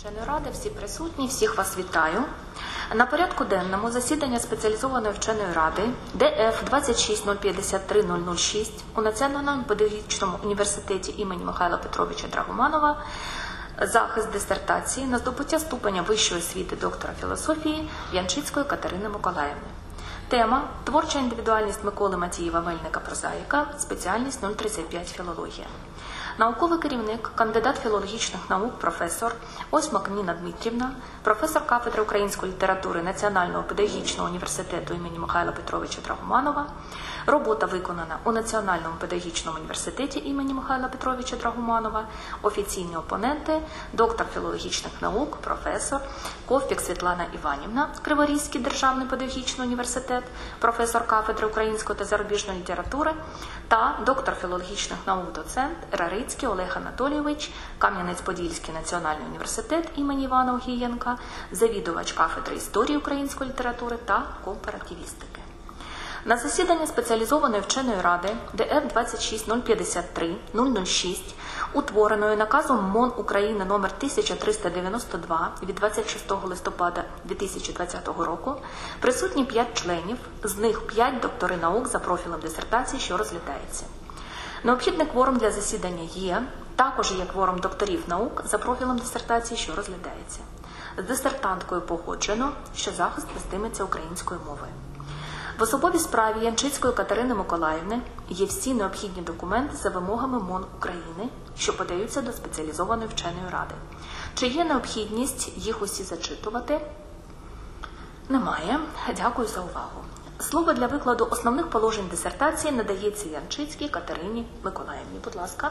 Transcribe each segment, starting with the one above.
Вченої ради, всі присутні, всіх вас вітаю. На порядку денному засідання спеціалізованої вченої ради ДФ 26053006 у Національному педагогічному університеті імені Михайла Петровича Драгоманова захист дисертації на здобуття ступеня вищої освіти доктора філософії Янчицької Катерини Миколаївни. Тема – творча індивідуальність Миколи Матієва-Мельника прозаїка, спеціальність 035 філологія. Науковий керівник, кандидат філологічних наук, професор Осьмак Ніна Дмитрівна, професор кафедри української літератури Національного педагогічного університету імені Михайла Петровича Драгоманова. Робота виконана у Національному педагогічному університеті імені Михайла Петровича Драгоманова. Офіційні опоненти – доктор філологічних наук, професор Ковпік Світлана Іванівна, Криворізький державний педагогічний університет, професор кафедри української та зарубіжної літератури та доктор філологічних наук, доцент Рарицький Олег Анатолійович, Кам'янець-Подільський національний університет імені Івана Огієнка, завідувач кафедри історії української літератури та кооперативістики. На засіданні спеціалізованої вченої ради ДФ 26053006, утвореної наказом МОН України номер 1392 від 26 листопада 2020 року, присутні 5 членів, з них 5 доктори наук за профілем дисертації, що розглядається. Необхідний кворум для засідання є, також є кворум докторів наук за профілем дисертації, що розглядається. З дисертанткою погоджено, що захист вестиметься українською мовою. В особовій справі Янчицької Катерини Миколаївни є всі необхідні документи за вимогами МОН України, що подаються до спеціалізованої вченої ради. Чи є необхідність їх усі зачитувати? Немає. Дякую за увагу. Слово для викладу основних положень дисертації надається Янчицькій Катерині Миколаївні. Будь ласка.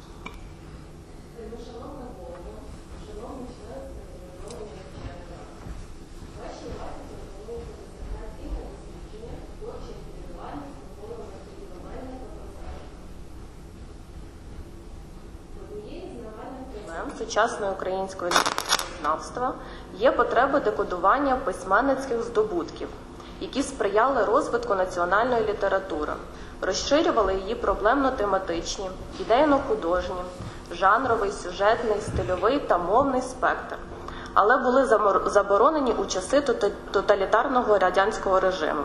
Сучасної української літературознавства є потреба декодування письменницьких здобутків, які сприяли розвитку національної літератури, розширювали її проблемно-тематичні, ідейно-художні, жанровий, сюжетний, стильовий та мовний спектр, але були заборонені у часи тоталітарного радянського режиму.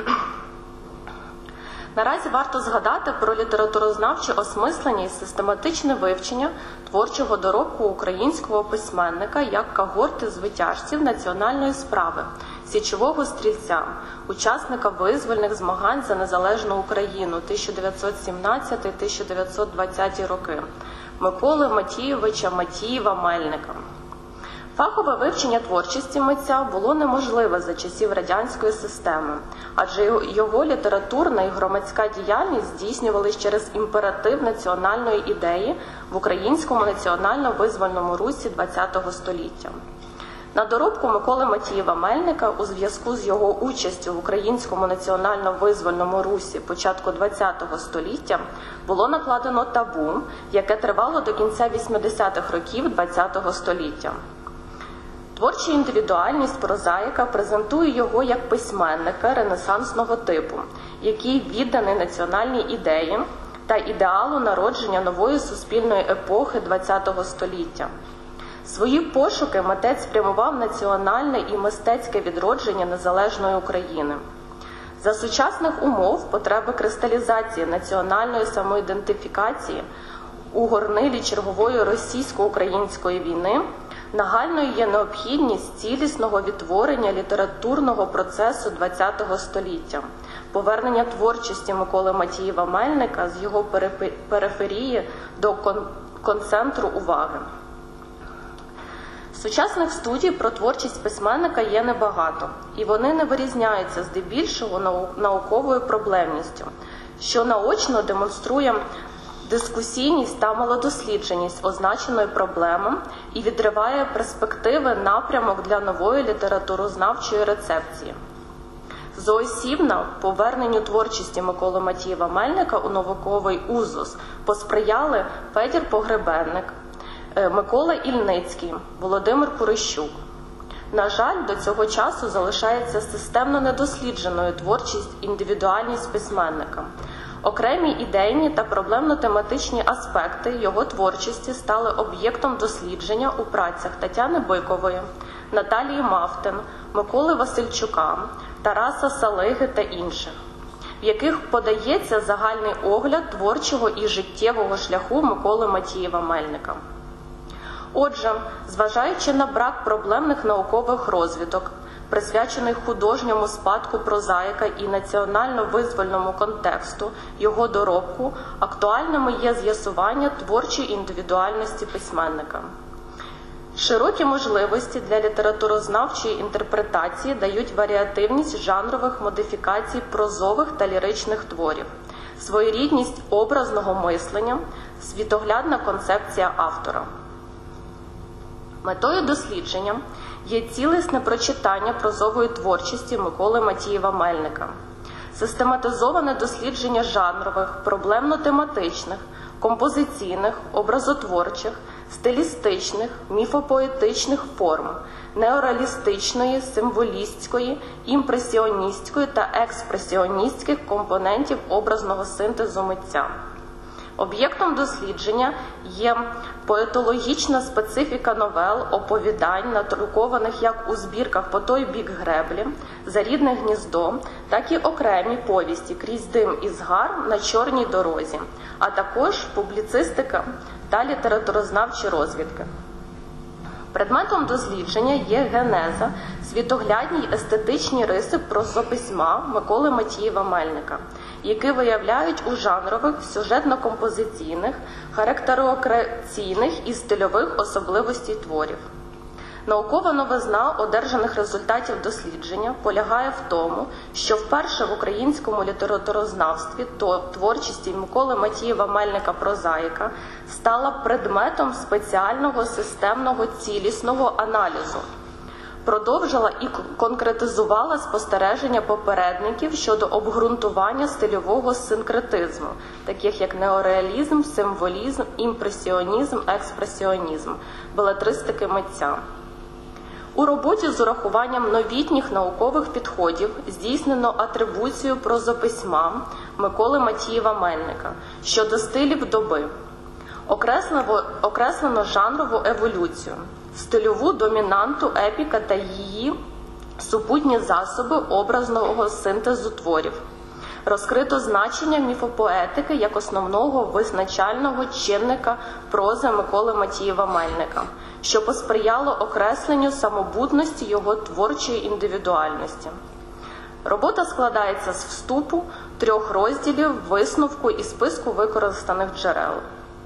Наразі варто згадати про літературознавче осмислення і систематичне вивчення творчого доробку українського письменника як когорти звитяжців національної справи, січового стрільця, учасника визвольних змагань за незалежну Україну 1917-1920 роки, Миколи Матійовича Матієва-Мельника. Фахове вивчення творчості митця було неможливе за часів радянської системи, адже його літературна і громадська діяльність здійснювалися через імператив національної ідеї в українському національно-визвольному русі ХХ століття. На доробку Миколи Матієва-Мельника у зв'язку з його участю в українському національно-визвольному русі початку ХХ століття було накладено табу, яке тривало до кінця 80-х років ХХ століття. Творча індивідуальність прозаїка презентує його як письменника ренесансного типу, який відданий національній ідеї та ідеалу народження нової суспільної епохи ХХ століття. Свої пошуки митець спрямував національне і мистецьке відродження незалежної України. За сучасних умов потреби кристалізації національної самоідентифікації у горнилі чергової російсько-української війни нагальною є необхідність цілісного відтворення літературного процесу ХХ століття, повернення творчості Миколи Матієва-Мельника з його периферії до концентру уваги. Сучасних студій про творчість письменника є небагато, і вони не вирізняються здебільшого науковою проблемністю, що наочно демонструє дискусійність та малодослідженість означеної проблеми і відриває перспективи напрямок для нової літературознавчої рецепції. Зоосібна поверненню творчості Миколи Матієва-Мельника у науковий узус посприяли Федір Погребенник, Микола Ільницький, Володимир Пурищук. На жаль, до цього часу залишається системно недослідженою творчість індивідуальність письменника. Окремі ідейні та проблемно-тематичні аспекти його творчості стали об'єктом дослідження у працях Тетяни Бикової, Наталії Мавтин, Миколи Васильчука, Тараса Салиги та інших, в яких подається загальний огляд творчого і життєвого шляху Миколи Матієва-Мельника. Отже, зважаючи на брак проблемних наукових розвідок, присвячених художньому спадку прозаїка і національно-визвольному контексту його доробку, актуальними є з'ясування творчої індивідуальності письменника. Широкі можливості для літературознавчої інтерпретації дають варіативність жанрових модифікацій прозових та ліричних творів, своєрідність образного мислення, світоглядна концепція автора. Метою дослідження є цілісне прочитання прозової творчості Миколи Матієва-Мельника, систематизоване дослідження жанрових, проблемно-тематичних, композиційних, образотворчих, стилістичних, міфопоетичних форм, неореалістичної, символістської, імпресіоністської та експресіоністських компонентів образного синтезу митця. Об'єктом дослідження є поетологічна специфіка новел, оповідань, надрукованих як у збірках «По той бік греблі», «За рідне гніздо», так і окремі повісті «Крізь дим і згар», «На чорній дорозі», а також публіцистика та літературознавчі розвідки. Предметом дослідження є генеза, світоглядні й естетичні риси прозописьма Миколи Матієва-Мельника, які виявляють у жанрових, сюжетно-композиційних, характерокраційних і стильових особливостей творів. Наукова новизна одержаних результатів дослідження полягає в тому, що вперше в українському літературознавстві творчість Миколи Матієва-Мельника прозаїка стала предметом спеціального системного цілісного аналізу, продовжила і конкретизувала спостереження попередників щодо обґрунтування стильового синкретизму, таких як неореалізм, символізм, імпресіонізм, експресіонізм, белетристики митця. У роботі з урахуванням новітніх наукових підходів здійснено атрибуцію прозописьма Миколи Матієва-Мельника щодо стилів доби. Окреслено жанрову еволюцію, стильову домінанту епіка та її супутні засоби образного синтезу творів. Розкрито значення міфопоетики як основного визначального чинника прози Миколи Матієва-Мельника, що посприяло окресленню самобутності його творчої індивідуальності. Робота складається з вступу, 3 розділів, висновку і списку використаних джерел.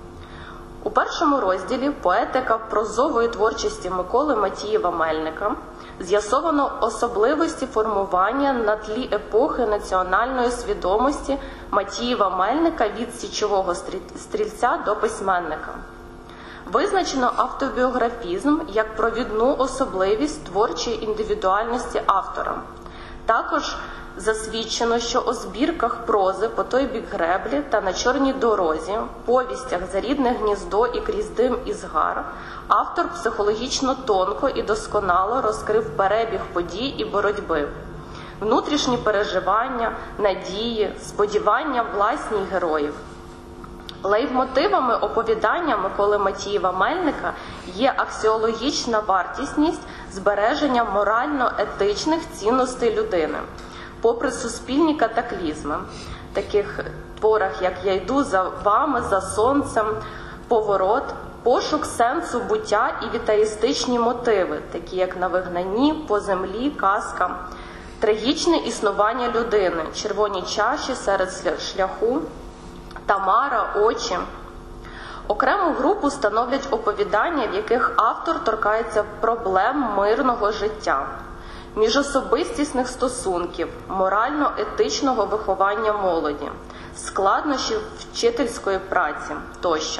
У першому розділі «Поетика прозової творчості Миколи Матієва-Мельника» з'ясовано особливості формування на тлі епохи національної свідомості Матієва-Мельника від січового стрільця до письменника. Визначено автобіографізм як провідну особливість творчої індивідуальності автора. Також засвідчено, що у збірках прози «По той бік греблі» та «На чорній дорозі», повістях «За рідне гніздо» і «Крізь дим і згар» автор психологічно тонко і досконало розкрив перебіг подій і боротьби, внутрішні переживання, надії, сподівання власні героїв. Лейтмотивами оповідання Миколи Матієва-Мельника є аксіологічна вартісність збереження морально-етичних цінностей людини, попри суспільні катаклізми, таких творах, як «Я йду за вами, за сонцем», «Поворот», пошук сенсу буття і вітаїстичні мотиви, такі як «На вигнанні», «По землі», «Казка», трагічне існування людини, «Червоні чаші», «Серед шляху», «Тамара», «Очі». Окрему групу становлять оповідання, в яких автор торкається проблем мирного життя, міжособистісних стосунків, морально-етичного виховання молоді, складнощів вчительської праці тощо.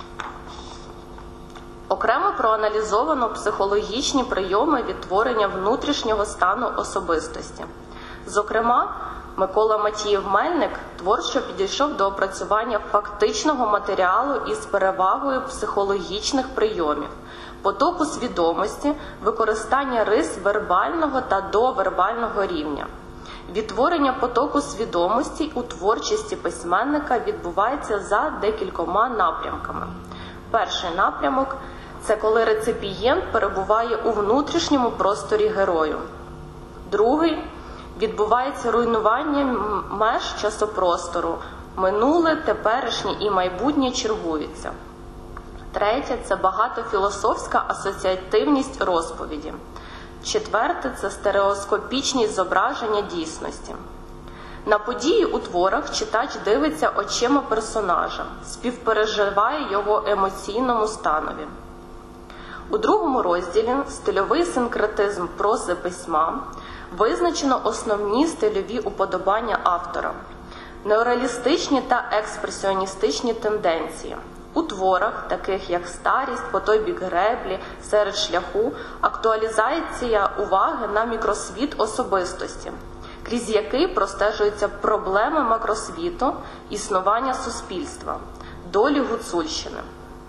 Окремо проаналізовано психологічні прийоми відтворення внутрішнього стану особистості. Зокрема, Микола Матієв-Мельник творчо підійшов до опрацювання фактичного матеріалу із перевагою психологічних прийомів, потоку свідомості, використання рис вербального та довербального рівня. Відтворення потоку свідомості у творчості письменника відбувається за декількома напрямками. Перший напрямок – це коли реципієнт перебуває у внутрішньому просторі герою. Другий – відбувається руйнування меж часопростору. Минуле, теперішнє і майбутнє чергуються. Третє – це багатофілософська асоціативність розповіді. Четверте – це стереоскопічність зображення дійсності. На події у творах читач дивиться очима персонажа, співпереживає його емоційному станові. У другому розділі «Стильовий синкретизм прози письма» визначено основні стильові уподобання автора, неореалістичні та експресіоністичні тенденції. У творах, таких як «Старість», «По той бік греблі», «Серед шляху», актуалізація уваги на мікросвіт особистості, крізь який простежуються проблеми макросвіту, існування суспільства, долі гуцульщини.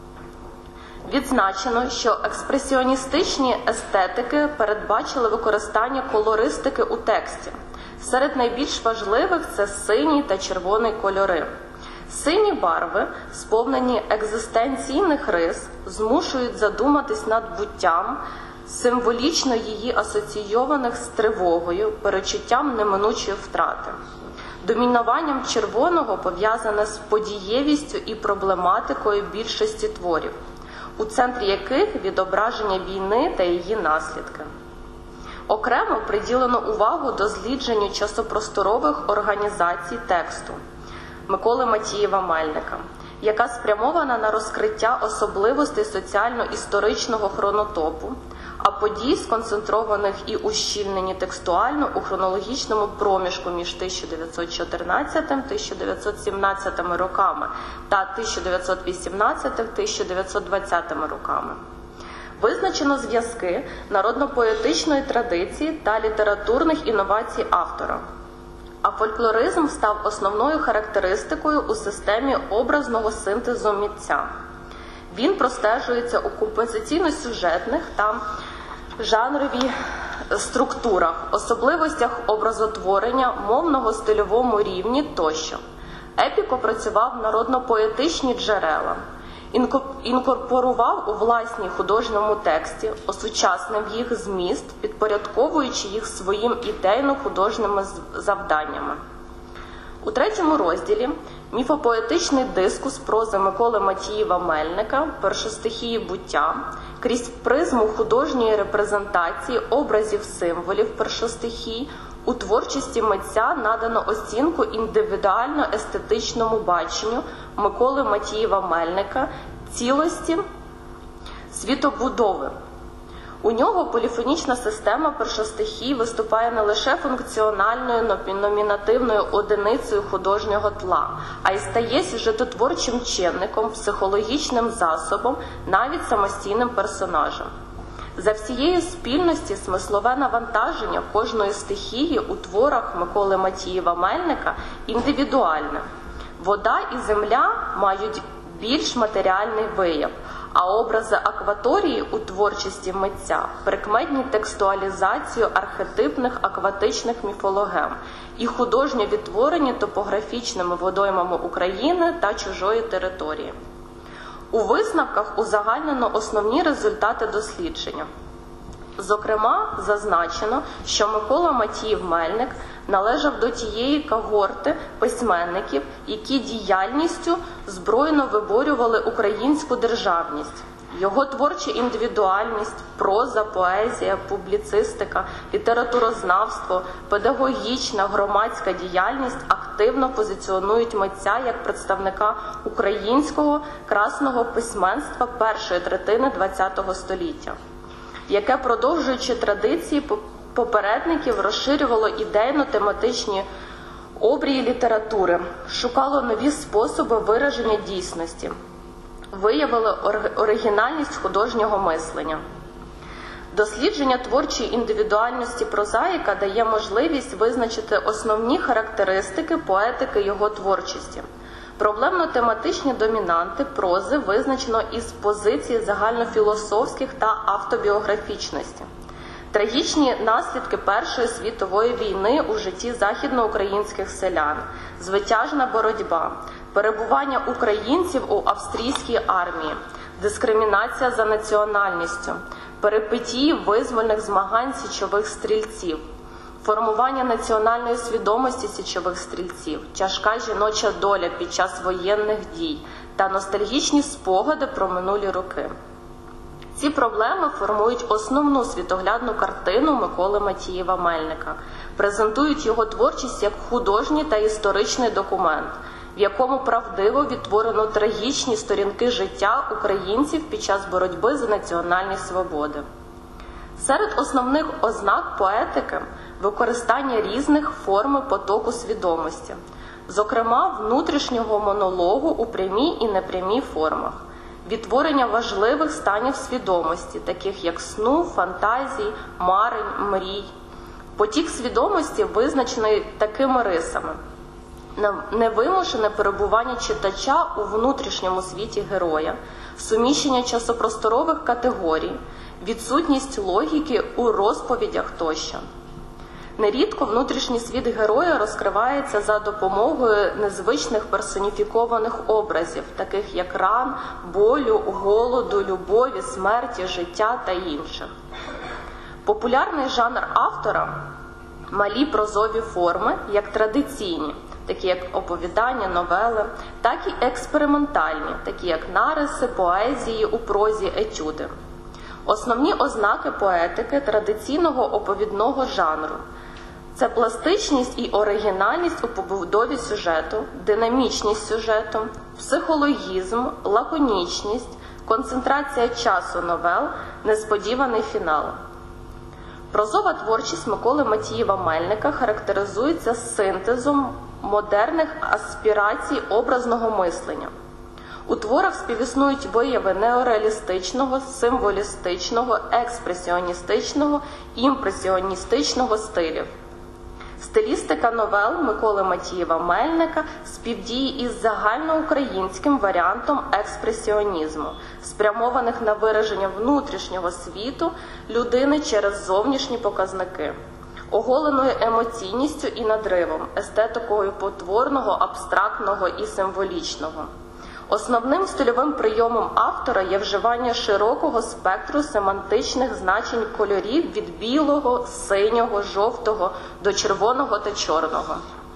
Відзначено, що експресіоністичні естетики передбачили використання колористики у тексті. Серед найбільш важливих – це синій та червоний кольори. Сині барви, сповнені екзистенційних рис, змушують задуматись над буттям, символічно її асоційованих з тривогою, перечуттям неминучої втрати. Домінуванням червоного пов'язане з подієвістю і проблематикою більшості творів, у центрі яких відображення війни та її наслідки. Окремо приділено увагу дослідженню часопросторових організацій тексту Миколи Матієва-Мельника, яка спрямована на розкриття особливостей соціально-історичного хронотопу, а подій, сконцентрованих і ущільнені текстуально у хронологічному проміжку між 1914-1917 роками та 1918-1920 роками. Визначено зв'язки народно-поетичної традиції та літературних інновацій автора. А фольклоризм став основною характеристикою у системі образного синтезу митця. Він простежується у композиційно-сюжетних та жанровій структурах, особливостях образотворення, мовного-стильовому рівні тощо. Епік опрацював народно-поетичні джерела, інкорпорував у власній художньому тексті, осучаснив їх зміст, підпорядковуючи їх своїм ідейно-художніми завданнями. У третьому розділі міфопоетичний дискус прози Миколи Матієва-Мельника «Першостихії буття» крізь призму художньої репрезентації образів символів першостихій у творчості митця надано оцінку індивідуально-естетичному баченню Миколи Матієва-Мельника цілості світобудови. У нього поліфонічна система першостихій виступає не лише функціональною номінативною одиницею художнього тла, а й стає сюжетотворчим чинником, психологічним засобом, навіть самостійним персонажем. За всією спільності смислове навантаження кожної стихії у творах Миколи Матієва-Мельника індивідуальне. Вода і земля мають більш матеріальний вияв, а образи акваторії у творчості митця прикметні текстуалізацію архетипних акватичних міфологем і художньо відтворені топографічними водоймами України та чужої території. У висновках узагальнено основні результати дослідження. Зокрема, зазначено, що Микола Матієв-Мельник належав до тієї когорти письменників, які діяльністю збройно виборювали українську державність. Його творча індивідуальність, проза, поезія, публіцистика, літературознавство, педагогічна, громадська діяльність активно позиціонують митця як представника українського красного письменства першої третини ХХ століття, яке, продовжуючи традиції попередників, розширювало ідейно-тематичні обрії літератури, шукало нові способи вираження дійсності, виявило оригінальність художнього мислення. Дослідження творчої індивідуальності прозаїка дає можливість визначити основні характеристики поетики його творчості. Проблемно-тематичні домінанти прози визначено із позиції загальнофілософських та автобіографічності. Трагічні наслідки Першої світової війни у житті західноукраїнських селян, звитяжна боротьба, перебування українців у австрійській армії, дискримінація за національністю, перипетії визвольних змагань січових стрільців, формування національної свідомості січових стрільців, тяжка жіноча доля під час воєнних дій та ностальгічні спогади про минулі роки. Ці проблеми формують основну світоглядну картину Миколи Матієва-Мельника, презентують його творчість як художній та історичний документ, в якому правдиво відтворено трагічні сторінки життя українців під час боротьби за національні свободи. Серед основних ознак поетики – використання різних форм потоку свідомості, зокрема внутрішнього монологу у прямій і непрямій формах, відтворення важливих станів свідомості, таких як сну, фантазій, марень, мрій. Потік свідомості визначений такими рисами: невимушене перебування читача у внутрішньому світі героя, суміщення часопросторових категорій, відсутність логіки у розповідях тощо. Нерідко внутрішній світ героя розкривається за допомогою незвичних персоніфікованих образів, таких як ран, болю, голоду, любові, смерті, життя та інших. Популярний жанр автора – малі прозові форми, як традиційні, такі як оповідання, новели, так і експериментальні, такі як нариси, поезії у прозі, етюди. Основні ознаки поетики традиційного оповідного жанру – це пластичність і оригінальність у побудові сюжету, динамічність сюжету, психологізм, лаконічність, концентрація часу новел, несподіваний фінал. Прозова творчість Миколи Матієва-Мельника характеризується синтезом модерних аспірацій образного мислення. У творах співіснують вияви неореалістичного, символістичного, експресіоністичного, імпресіоністичного стилів. Стилістика новел Миколи Матієва-Мельника співдіє із загальноукраїнським варіантом експресіонізму, спрямованих на вираження внутрішнього світу людини через зовнішні показники, оголеною емоційністю і надривом, естетикою потворного, абстрактного і символічного. Основним стильовим прийомом автора є вживання широкого спектру семантичних значень кольорів від білого, синього, жовтого до червоного та чорного.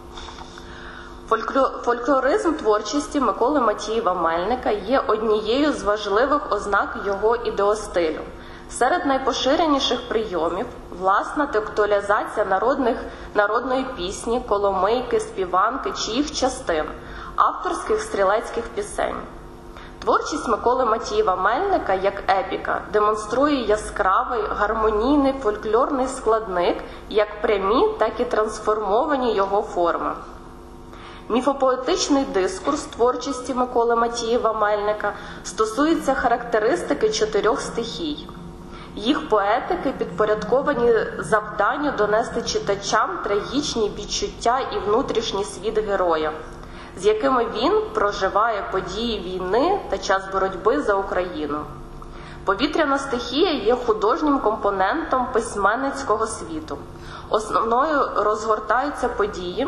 Фольклоризм творчості Миколи Матієва-Мельника є однією з важливих ознак його ідеостилю. Серед найпоширеніших прийомів – власна текстуалізація народної пісні, коломийки, співанки чи їх частин, авторських стрілецьких пісень. Творчість Миколи Матієва-Мельника як епіка демонструє яскравий, гармонійний фольклорний складник, як прямі, так і трансформовані його форми. Міфопоетичний дискурс творчості Миколи Матієва-Мельника стосується характеристики 4 стихій. Їх поетики підпорядковані завданню донести читачам трагічні відчуття і внутрішній світ героя, з якими він проживає події війни та час боротьби за Україну. Повітряна стихія є художнім компонентом письменницького світу. Основною розгортаються події,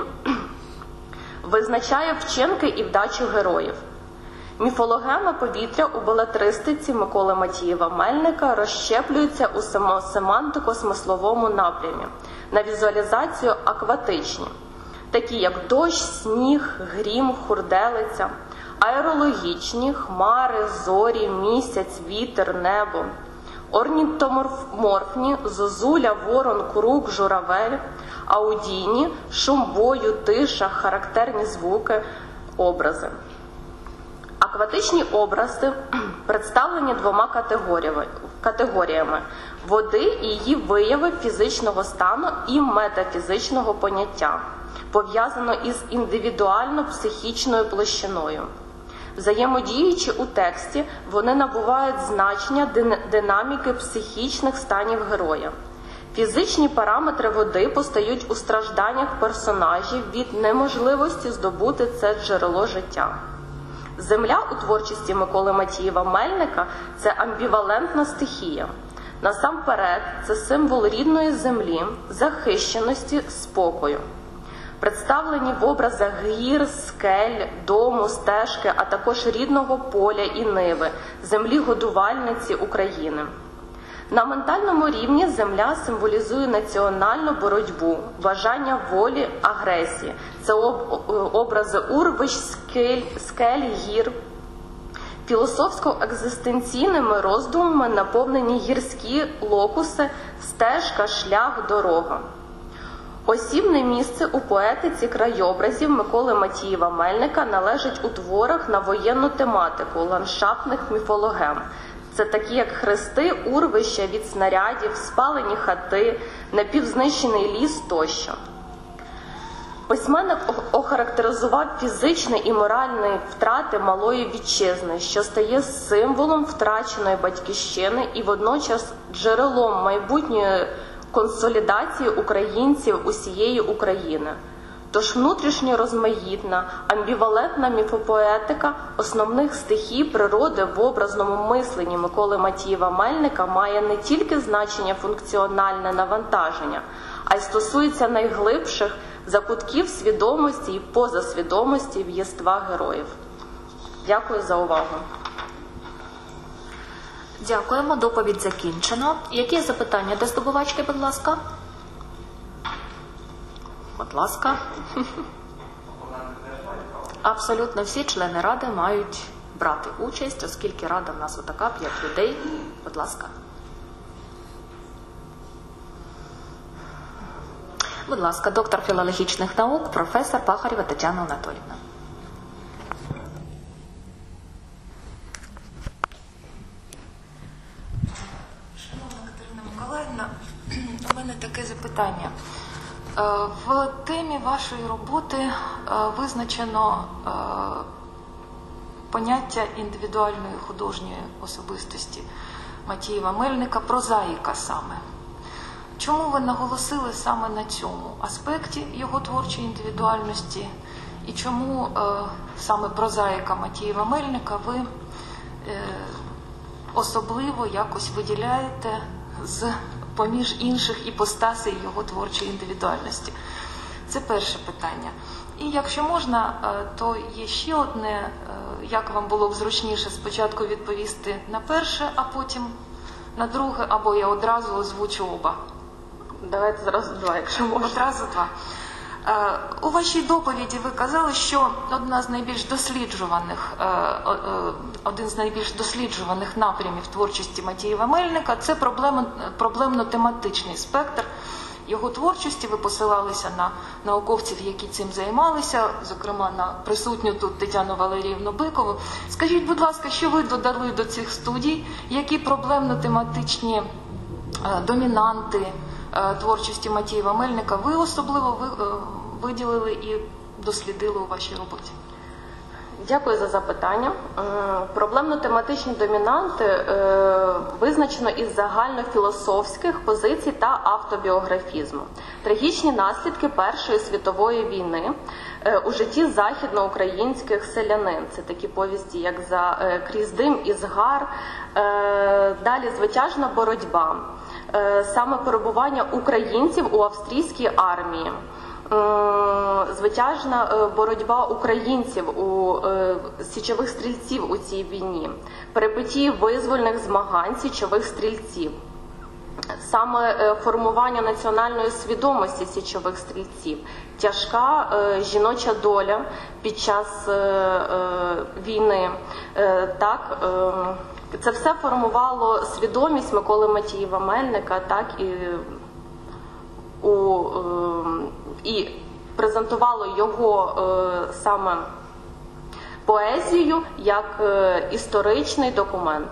визначає вчинки і вдачу героїв. Міфологема повітря у белетристиці Миколи Матієва-Мельника розщеплюється у семантико-смисловому напрямі, на візуалізацію акватичні, такі як дощ, сніг, грім, хурделиця, аерологічні, хмари, зорі, місяць, вітер, небо, орнітоморфні, зозуля, ворон, крук, журавель, аудійні, шум бою, тиша, характерні звуки, образи. Акватичні образи представлені 2 категоріями – води і її вияви фізичного стану і метафізичного поняття, пов'язано із індивідуально-психічною площиною. Взаємодіючи у тексті, вони набувають значення динаміки психічних станів героя. Фізичні параметри води постають у стражданнях персонажів від неможливості здобути це джерело життя. Земля у творчості Миколи Матієва-Мельника – це амбівалентна стихія. Насамперед, це символ рідної землі, захищеності, спокою. Представлені в образах гір, скель, дому, стежки, а також рідного поля і ниви, землі-годувальниці України. На ментальному рівні земля символізує національну боротьбу, бажання волі, агресії. Це образи урвищ, скель, гір. Філософсько-екзистенційними роздумами наповнені гірські локуси, стежка, шлях, дорога. Осібне місце у поетиці краєобразів Миколи Матієва Мельника належить у творах на воєнну тематику ландшафтних міфологем. Це такі, як хрести, урвища від снарядів, спалені хати, напівзнищений ліс тощо. Письменник охарактеризував фізичні і моральні втрати малої вітчизни, що стає символом втраченої батьківщини і водночас джерелом майбутньої консолідації українців усієї України. Тож внутрішньо розмаїтна, амбівалентна міфопоетика основних стихій природи в образному мисленні Миколи Матієва Мельника має не тільки значення функціональне навантаження, а й стосується найглибших закутків свідомості і позасвідомості в єства героїв. Дякую за увагу. Дякуємо. Доповідь закінчено. Які запитання до здобувачки, будь ласка? Будь ласка. Абсолютно всі члени Ради мають брати участь, оскільки Рада в нас отака, 5 людей. Будь ласка. Будь ласка, доктор філологічних наук, професор Пахарєва Тетяна Анатоліївна. Шановна Катерина Миколаївна, у мене таке запитання. В темі вашої роботи визначено поняття індивідуальної художньої особистості Матієва Мельника, прозаїка саме. Чому ви наголосили саме на цьому аспекті його творчої індивідуальності і чому саме прозаїка Матієва Мельника ви особливо якось виділяєте поміж інших іпостасей його творчої індивідуальності? Це перше питання. І якщо можна, то є ще одне, як вам було б зручніше спочатку відповісти на перше, а потім на друге, або я одразу озвучу оба. Давайте зразу два, якщо можна. Одразу два. У вашій доповіді ви казали, що один з найбільш досліджуваних напрямів творчості Матієва Мельника – це проблемно-тематичний спектр його творчості. Ви посилалися на науковців, які цим займалися, зокрема на присутню тут Тетяну Валеріївну Бикову. Скажіть, будь ласка, що ви додали до цих студій? Які проблемно-тематичні домінанти творчості Матієва Мельника ви особливо виділили і дослідили у вашій роботі? Дякую за запитання. Проблемно-тематичні домінанти визначено із загальнофілософських позицій та автобіографізму. Трагічні наслідки Першої світової війни у житті західноукраїнських селянин. Це такі повісті, як «Крізь дим і згар», далі «Звитяжна боротьба», саме перебування українців у австрійській армії, звитяжна боротьба українців січових стрільців у цій війні, перипетії визвольних змагань січових стрільців, саме формування національної свідомості січових стрільців, тяжка жіноча доля під час війни. Це все формувало свідомість Миколи Матієва Мельника, і презентувало його саме поезію як історичний документ.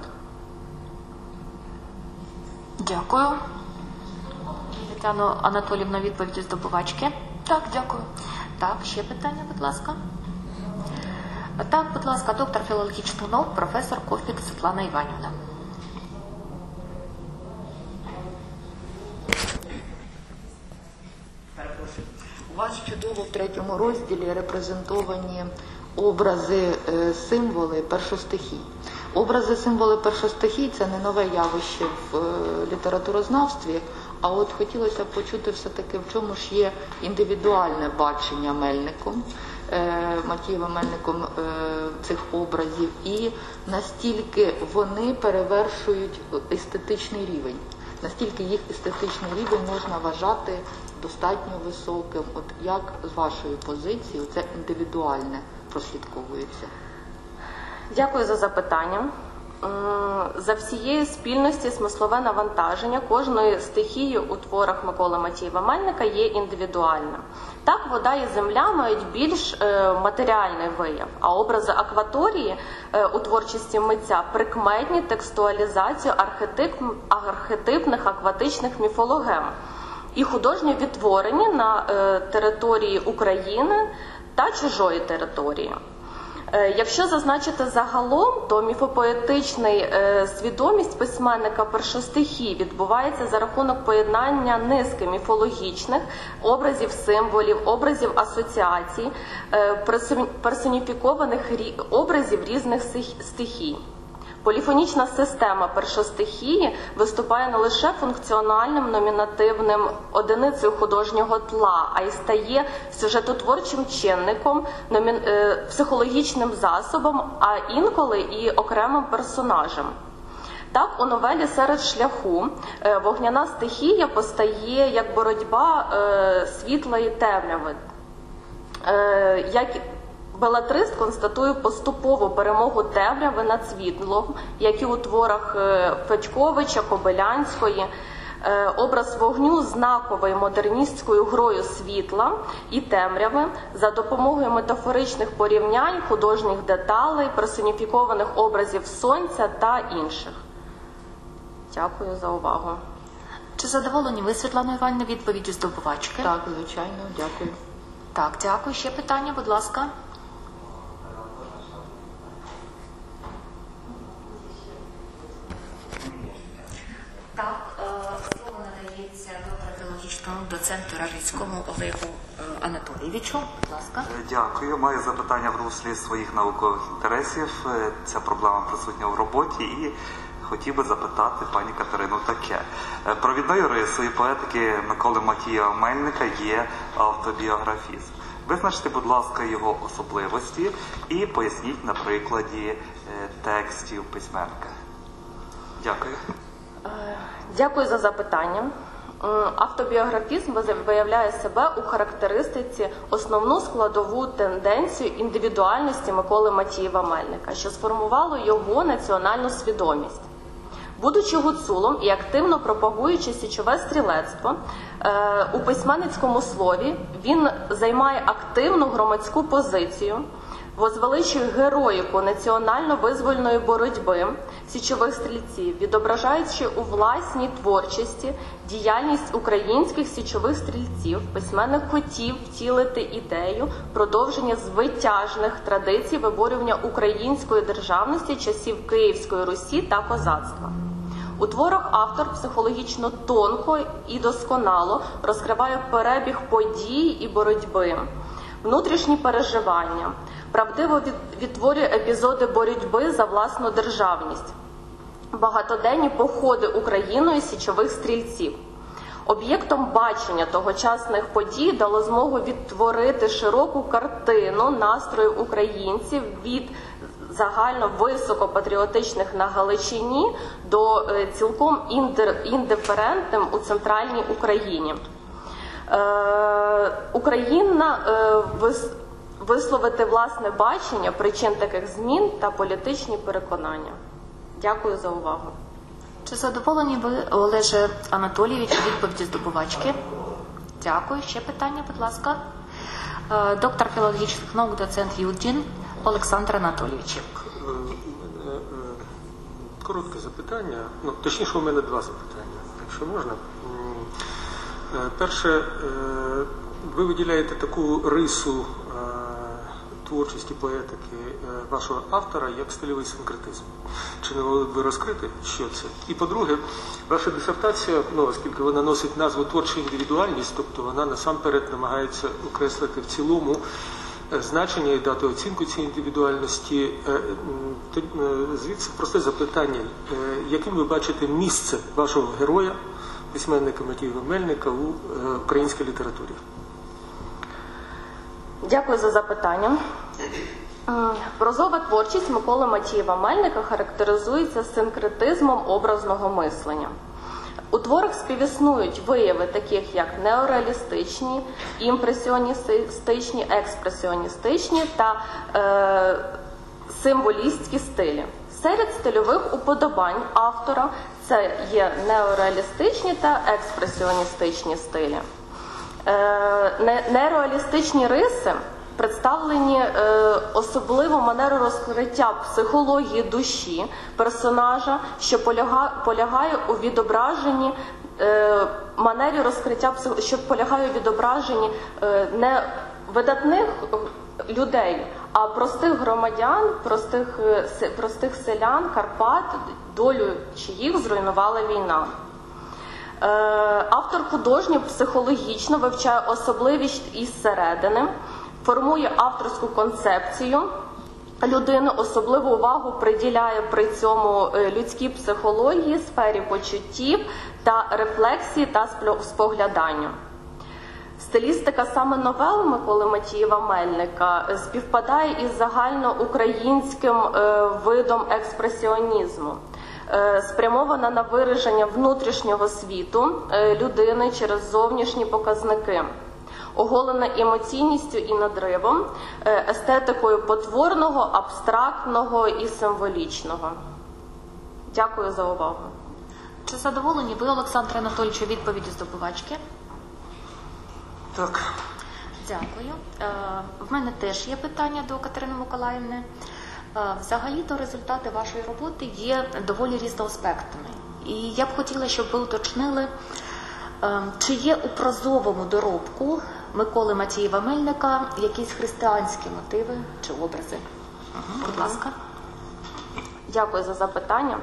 Дякую. Тетяно Анатоліївна, відповідь здобувачки. Так, дякую. Так, ще питання, будь ласка. Так, будь ласка, доктор філологічних наук, професор Корпік Світлана Іванівна. У вас чудово в 3-му розділі репрезентовані образи, символи першостихій. Образи, символи першостихій – це не нове явище в літературознавстві, а от хотілося б почути все-таки, в чому ж є індивідуальне бачення Мельником, Матієвим Мельником цих образів, і настільки вони перевершують естетичний рівень, настільки їх естетичний рівень можна вважати достатньо високим. От як з вашої позиції це індивідуальне прослідковується? Дякую за запитання. За всієї спільності смислове навантаження кожної стихії у творах Миколи Матієва Мельника є індивідуальним. Так, вода і земля мають більш матеріальний вияв, а образи акваторії у творчості митця прикметні текстуалізацію архетипних акватичних міфологем і художньо відтворені на території України та чужої території. Якщо зазначити загалом, то міфопоетична свідомість письменника першостихій відбувається за рахунок поєднання низки міфологічних образів символів, образів асоціацій, персоніфікованих образів різних стихій. Поліфонічна система першостихії виступає не лише функціональним номінативним одиницею художнього тла, а й стає сюжетотворчим чинником, психологічним засобом, а інколи і окремим персонажем. Так, у новелі «Серед шляху» вогняна стихія постає як боротьба світла і темряви, як белетрист констатує поступову перемогу темряви над світлом, як і у творах Федьковича, Кобилянської. Образ вогню знаковий модерністською грою світла і темряви за допомогою метафоричних порівнянь, художніх деталей, персоніфікованих образів сонця та інших. Дякую за увагу. Чи задоволені ви, Світлано Іванівна, відповіддю здобувачки? Так, звичайно, дякую. Так, дякую. Ще питання, будь ласка. Так, слово надається доктору філологічному доценту Рарицькому Олегу Анатолійовичу. Будь ласка. Дякую. Маю запитання в руслі своїх наукових інтересів. Ця проблема присутня в роботі і хотів би запитати пані Катерину таке. Провідною рисою поетики Миколи Матієва Мельника є автобіографізм. Визначте, будь ласка, його особливості і поясніть на прикладі текстів письменника. Дякую. Дякую за запитання. Автобіографізм виявляє себе у характеристиці основну складову тенденцію індивідуальності Миколи Матієва Мельника, що сформувало його національну свідомість. Будучи гуцулом і активно пропагуючи січове стрілецтво, у письменницькому слові він займає активну громадську позицію, возвеличує героїку національно-визвольної боротьби січових стрільців, відображаючи у власній творчості діяльність українських січових стрільців, письменник хотів втілити ідею продовження звитяжних традицій виборювання української державності часів Київської Русі та козацтва. У творах автор психологічно тонко і досконало розкриває перебіг подій і боротьби, внутрішні переживання, правдиво відтворює епізоди боротьби за власну державність, багатоденні походи Україною січових стрільців. Об'єктом бачення тогочасних подій дало змогу відтворити широку картину настроїв українців від загально високопатріотичних на Галичині до цілком індиферентним у центральній Україні. Україна висловити власне бачення причин таких змін та політичні переконання. Дякую за увагу. Чи задоволені ви, Олеже Анатолійовичу, відповіді здобувачки? Дякую. Ще питання, будь ласка. Доктор філологічних наук, доцент ЮДІН Олександр Анатолійович. Коротке запитання. Точніше, у мене два запитання, якщо можна. Перше, ви виділяєте таку рису творчості поетики вашого автора як стильовий синкретизм. Чи не могли б ви розкрити, що це? І по-друге, ваша дисертація, оскільки вона носить назву «Творча індивідуальність», тобто вона насамперед намагається окреслити в цілому значення і дати оцінку цій індивідуальності. Звідси просте запитання, яким ви бачите місце вашого героя, письменника Матієва Мельника у українській літературі? Дякую за запитання. Прозова творчість Миколи Матієва Мельника характеризується синкретизмом образного мислення. У творах співіснують вияви таких як неореалістичні, імпресіоністичні, експресіоністичні та символістські стилі. Серед стильових уподобань автора це є неореалістичні та експресіоністичні стилі. Нереалістичні риси представлені особливо манерою розкриття психології душі персонажа, що полягає у відображенні манері розкриття, що полягає у відображенні не видатних людей, а простих громадян, простих селян, Карпат, долю чиїх зруйнувала війна. Автор художньо-психологічно вивчає особливість із середини, формує авторську концепцію людини, особливу увагу приділяє при цьому людській психології, сфері почуттів та рефлексії та спогляданню. Стилістика саме новел Миколи Матієва Мельника співпадає із загальноукраїнським видом експресіонізму, спрямована на вираження внутрішнього світу людини через зовнішні показники, оголена емоційністю і надривом, естетикою потворного, абстрактного і символічного. Дякую за увагу. Чи задоволені ви, Олександре Анатолійовичу, відповіді здобувачки? Так. Дякую. В мене теж є питання до Катерини Миколаївни. Взагалі-то результати вашої роботи є доволі різноаспектними. І я б хотіла, щоб ви уточнили, чи є у прозовому доробку Миколи Матієва Мельника якісь християнські мотиви чи образи? Будь ласка. Дякую за запитання.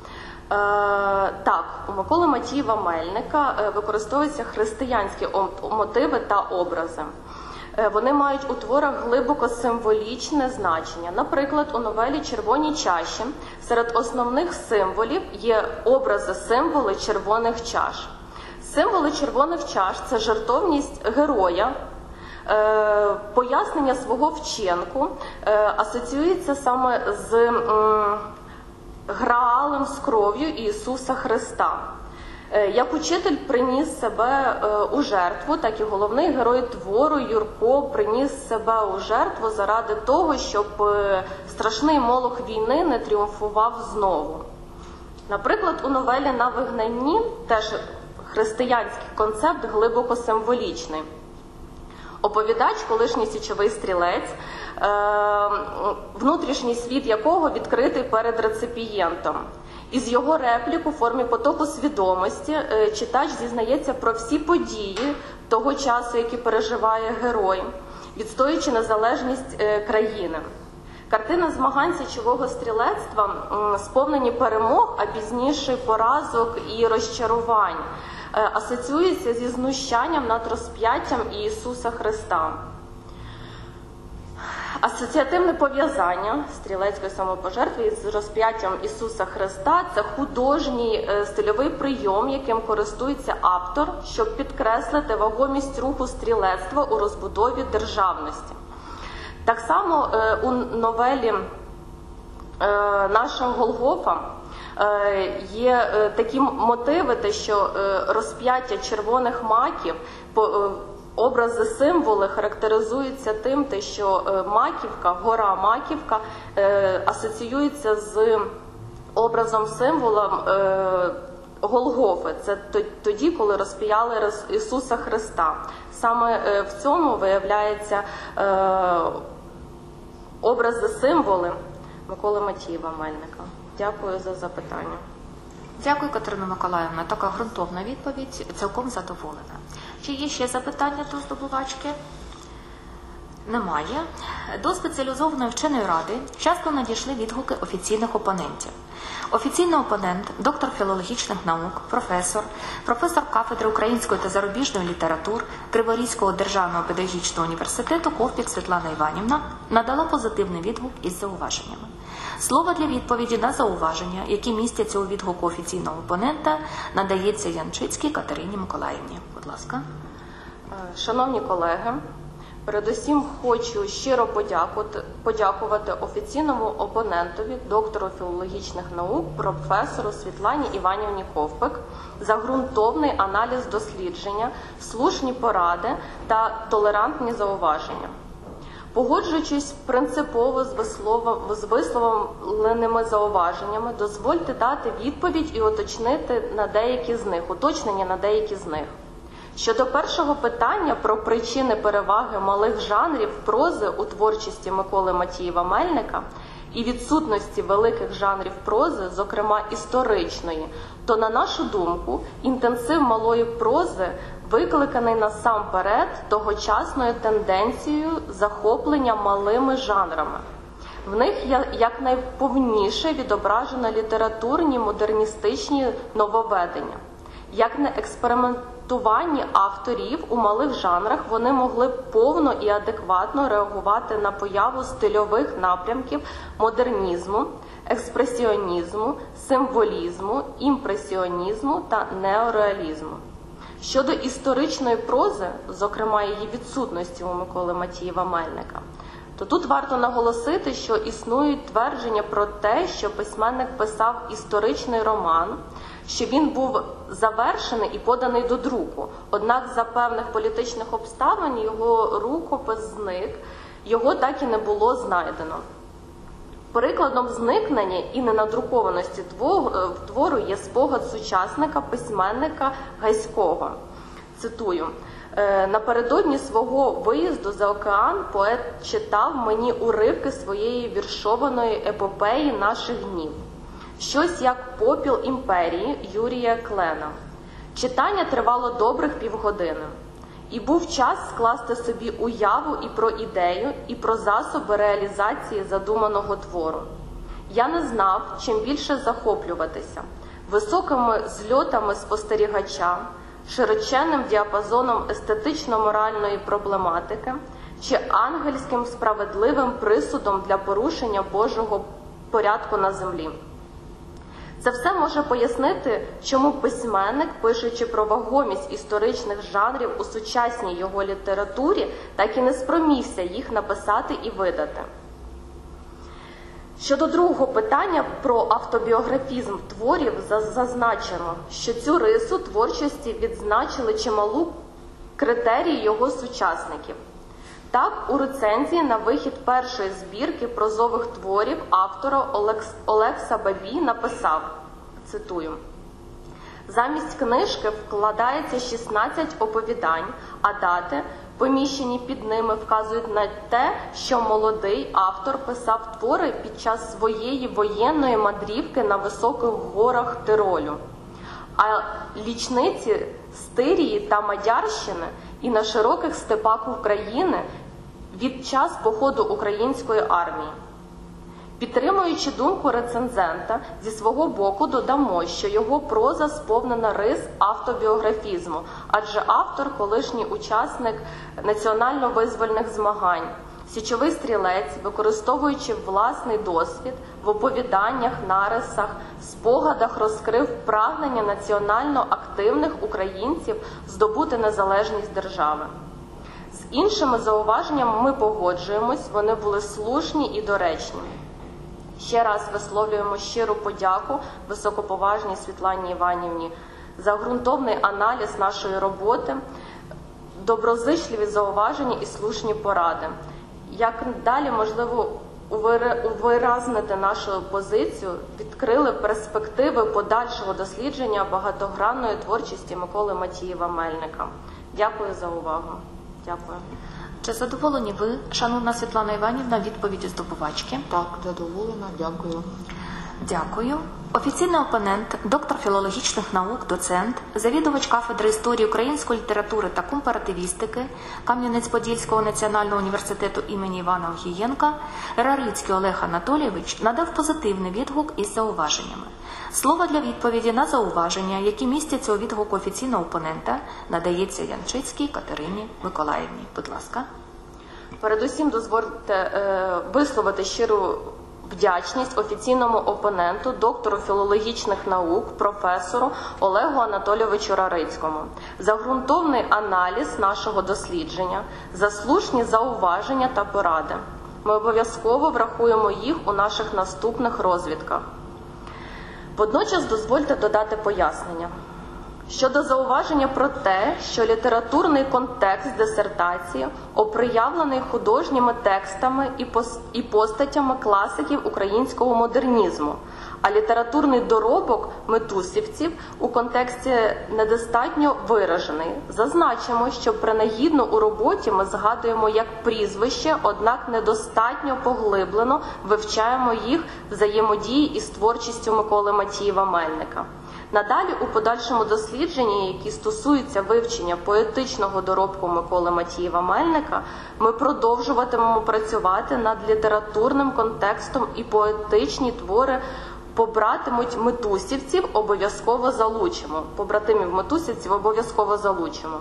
Так, у Миколи Матієва Мельника використовуються християнські мотиви та образи. Вони мають у творах глибоко символічне значення. Наприклад, у новелі «Червоні чаші» серед основних символів є образи-символи червоних чаш. Символи червоних чаш – це жертовність героя, пояснення свого вчинку, асоціюється саме з Граалем, з кров'ю Ісуса Христа. Як учитель приніс себе у жертву, так і головний герой твору Юрко приніс себе у жертву заради того, щоб страшний молох війни не тріумфував знову. Наприклад, у новелі «На вигнанні» теж християнський концепт глибоко символічний. Оповідач, колишній січовий стрілець, внутрішній світ якого відкритий перед реципієнтом. Із його реплік у формі потоку свідомості читач дізнається про всі події того часу, які переживає герой, відстоюючи незалежність країни. Картина змагань січового стрілецтва сповнені перемог, а пізніше поразок і розчарувань, асоціюється зі знущанням над розп'яттям Ісуса Христа. Асоціативне пов'язання стрілецької самопожертви з розп'яттям Ісуса Христа – це художній стильовий прийом, яким користується автор, щоб підкреслити вагомість руху стрілецтва у розбудові державності. Так само у новелі «Наша Голгофа» є такі мотиви, те, що розп'яття червоних маків, образи, символи характеризуються тим, що Маківка, гора Маківка асоціюється з образом, символом Голгофи. Це тоді, коли розп'яли Ісуса Христа. Саме в цьому виявляється образи, символи Миколи Матієва Мельника. Дякую за запитання. Дякую, Катерина Миколаївна. Така ґрунтовна відповідь, цілком задоволена. Чи є ще запитання до здобувачки? Немає. До спеціалізованої вченої ради часто надійшли відгуки офіційних опонентів. Офіційний опонент, доктор філологічних наук, професор кафедри української та зарубіжної літератур Криворізького державного педагогічного університету Ковпік Світлана Іванівна надала позитивний відгук із зауваженнями. Слово для відповіді на зауваження, які містяться у відгуку офіційного опонента, надається Янчицькій Катерині Миколаївні. Будь ласка. Шановні колеги, передусім хочу щиро подякувати офіційному опонентові, доктору філологічних наук, професору Світлані Іванівні Ковпик за ґрунтовний аналіз дослідження, слушні поради та толерантні зауваження. Погоджуючись принципово з висловленими зауваженнями, дозвольте дати відповідь і уточнення на деякі з них. Щодо першого питання про причини переваги малих жанрів прози у творчості Миколи Матієва-Мельника і відсутності великих жанрів прози, зокрема історичної, то, на нашу думку, інтенсив малої прози викликаний насамперед тогочасною тенденцією захоплення малими жанрами. В них якнайповніше відображено літературні модерністичні нововведення. Як не експериментуванні авторів у малих жанрах, вони могли повно і адекватно реагувати на появу стильових напрямків модернізму, експресіонізму, символізму, імпресіонізму та неореалізму. Щодо історичної прози, зокрема її відсутності у Миколи Матієва-Мельника, то тут варто наголосити, що існують твердження про те, що письменник писав історичний роман, що він був завершений і поданий до друку. Однак за певних політичних обставин його рукопис зник, його так і не було знайдено. Прикладом зникнення і ненадрукованості твору є спогад сучасника письменника Гайського. Цитую: «Напередодні свого виїзду за океан поет читав мені уривки своєї віршованої епопеї наших днів. Щось як «Попіл імперії» Юрія Клена. Читання тривало добрих півгодини. І був час скласти собі уяву і про ідею, і про засоби реалізації задуманого твору. Я не знав, чим більше захоплюватися – високими зльотами спостерігача, широченним діапазоном естетично-моральної проблематики чи ангельським справедливим присудом для порушення Божого порядку на землі. Це все може пояснити, чому письменник, пишучи про вагомість історичних жанрів у сучасній його літературі, так і не спромігся їх написати і видати. Щодо другого питання про автобіографізм творів зазначено, що цю рису творчості відзначили чималу критерії його сучасників. Так, у рецензії на вихід першої збірки прозових творів автора Олекса Бабій написав, цитую: «Замість книжки вкладається 16 оповідань, а дати, поміщені під ними, вказують на те, що молодий автор писав твори під час своєї воєнної мандрівки на високих горах Тиролю, а лічниці Стирії та Мадярщини і на широких степах України від час походу української армії». Підтримуючи думку рецензента, зі свого боку додамо, що його проза сповнена рис автобіографізму, адже автор – колишній учасник національно-визвольних змагань. Січовий стрілець, використовуючи власний досвід, в оповіданнях, нарисах, спогадах розкрив прагнення національно активних українців здобути незалежність держави. З іншими зауваженнями ми погоджуємось, вони були слушні і доречні. Ще раз висловлюємо щиру подяку високоповажній Світлані Іванівні за ґрунтовний аналіз нашої роботи, доброзичливі зауваження і слушні поради. Як далі можливо увиразнити нашу позицію, відкрили перспективи подальшого дослідження багатогранної творчості Миколи Матієва-Мельника. Дякую за увагу. Дякую. Чи задоволені ви, шановна Світлана Іванівна, відповіді здобувачки? Так, задоволена, дякую. Дякую. Офіційний опонент, доктор філологічних наук, доцент, завідувач кафедри історії української літератури та компаративістики Кам'янець-Подільського національного університету імені Івана Огієнка Рарицький Олег Анатолійович надав позитивний відгук із зауваженнями. Слово для відповіді на зауваження, які містяться у відгуку офіційного опонента, надається Янчицькій Катерині Миколаївні. Будь ласка. Передусім дозвольте висловити щиру вдячність офіційному опоненту, доктору філологічних наук, професору Олегу Анатолійовичу Рарицькому за ґрунтовний аналіз нашого дослідження, за слушні зауваження та поради. Ми обов'язково врахуємо їх у наших наступних розвідках. Водночас дозвольте додати пояснення. Щодо зауваження про те, що літературний контекст дисертації оприявлений художніми текстами і постатями класиків українського модернізму, а літературний доробок метусівців у контексті недостатньо виражений. Зазначимо, що принагідно у роботі ми згадуємо як прізвище, однак недостатньо поглиблено вивчаємо їх взаємодії із творчістю Миколи Матієва-Мельника. Надалі у подальшому дослідженні, які стосуються вивчення поетичного доробку Миколи Матієва-Мельника, ми продовжуватимемо працювати над літературним контекстом і поетичні твори побратимуть метусівців обов'язково залучимо. Побратимів метусівців обов'язково залучимо.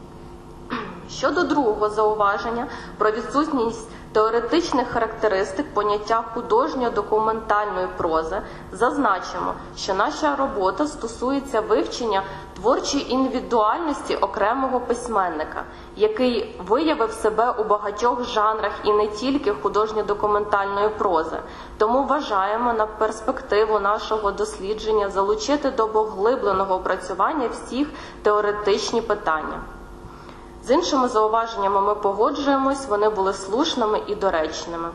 Щодо другого зауваження про відсутність теоретичних характеристик поняття художньо-документальної прози, зазначимо, що наша робота стосується вивчення творчої індивідуальності окремого письменника, який виявив себе у багатьох жанрах і не тільки художньо-документальної прози. Тому вважаємо на перспективу нашого дослідження залучити до поглибленого опрацювання всіх теоретичні питання. З іншими зауваженнями ми погоджуємось, вони були слушними і доречними.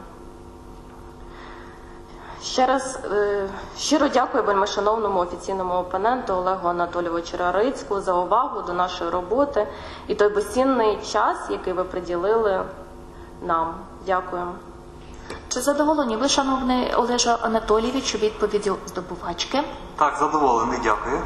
Ще раз щиро дякую вельмишановному офіційному опоненту Олегу Анатолійовичу Рарицькому за увагу до нашої роботи і той безцінний час, який ви приділили нам. Дякуємо. Чи задоволені ви, шановний Олеже Анатолійовичу, відповіддю здобувачки? Так, задоволений, дякую.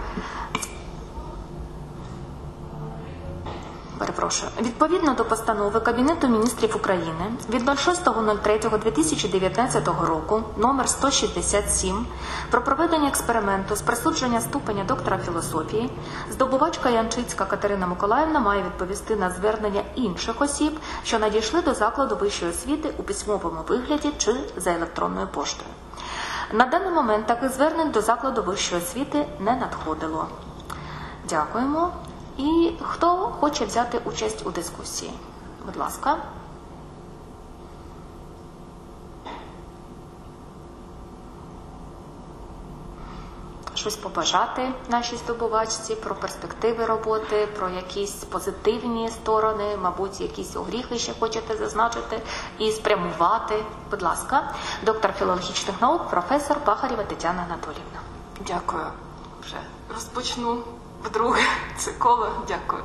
Перепрошую. Відповідно до постанови Кабінету міністрів України від 06.03.2019 року номер 167 про проведення експерименту з присудження ступеня доктора філософії, здобувачка Янчицька Катерина Миколаївна має відповісти на звернення інших осіб, що надійшли до закладу вищої освіти у письмовому вигляді чи за електронною поштою. На даний момент таких звернень до закладу вищої освіти не надходило. Дякуємо. І хто хоче взяти участь у дискусії? Будь ласка. Щось побажати нашій здобувачці про перспективи роботи, про якісь позитивні сторони, мабуть, якісь огріхи ще хочете зазначити і спрямувати. Будь ласка. Доктор філологічних наук, професор Бахарєва Тетяна Анатоліївна. Дякую. Вже розпочну вдруге це коло. Дякую.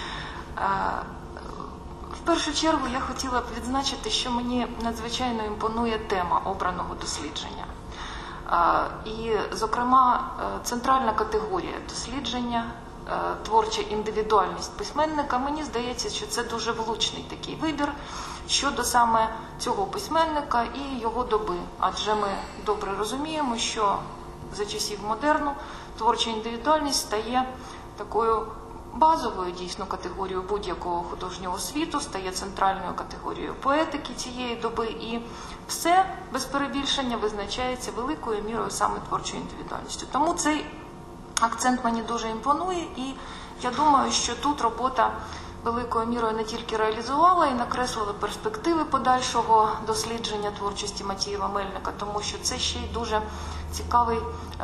В першу чергу я хотіла б відзначити, що мені надзвичайно імпонує тема обраного дослідження. І, зокрема, центральна категорія дослідження, творча індивідуальність письменника, мені здається, що це дуже влучний такий вибір щодо саме цього письменника і його доби. Адже ми добре розуміємо, що за часів модерну творча індивідуальність стає такою базовою дійсно категорією будь-якого художнього світу, стає центральною категорією поетики цієї доби, і все без перебільшення визначається великою мірою саме творчою індивідуальністю. Тому цей акцент мені дуже імпонує, і я думаю, що тут робота великою мірою не тільки реалізувала і накреслила перспективи подальшого дослідження творчості Матієва-Мельника, тому що це ще й дуже цікавий,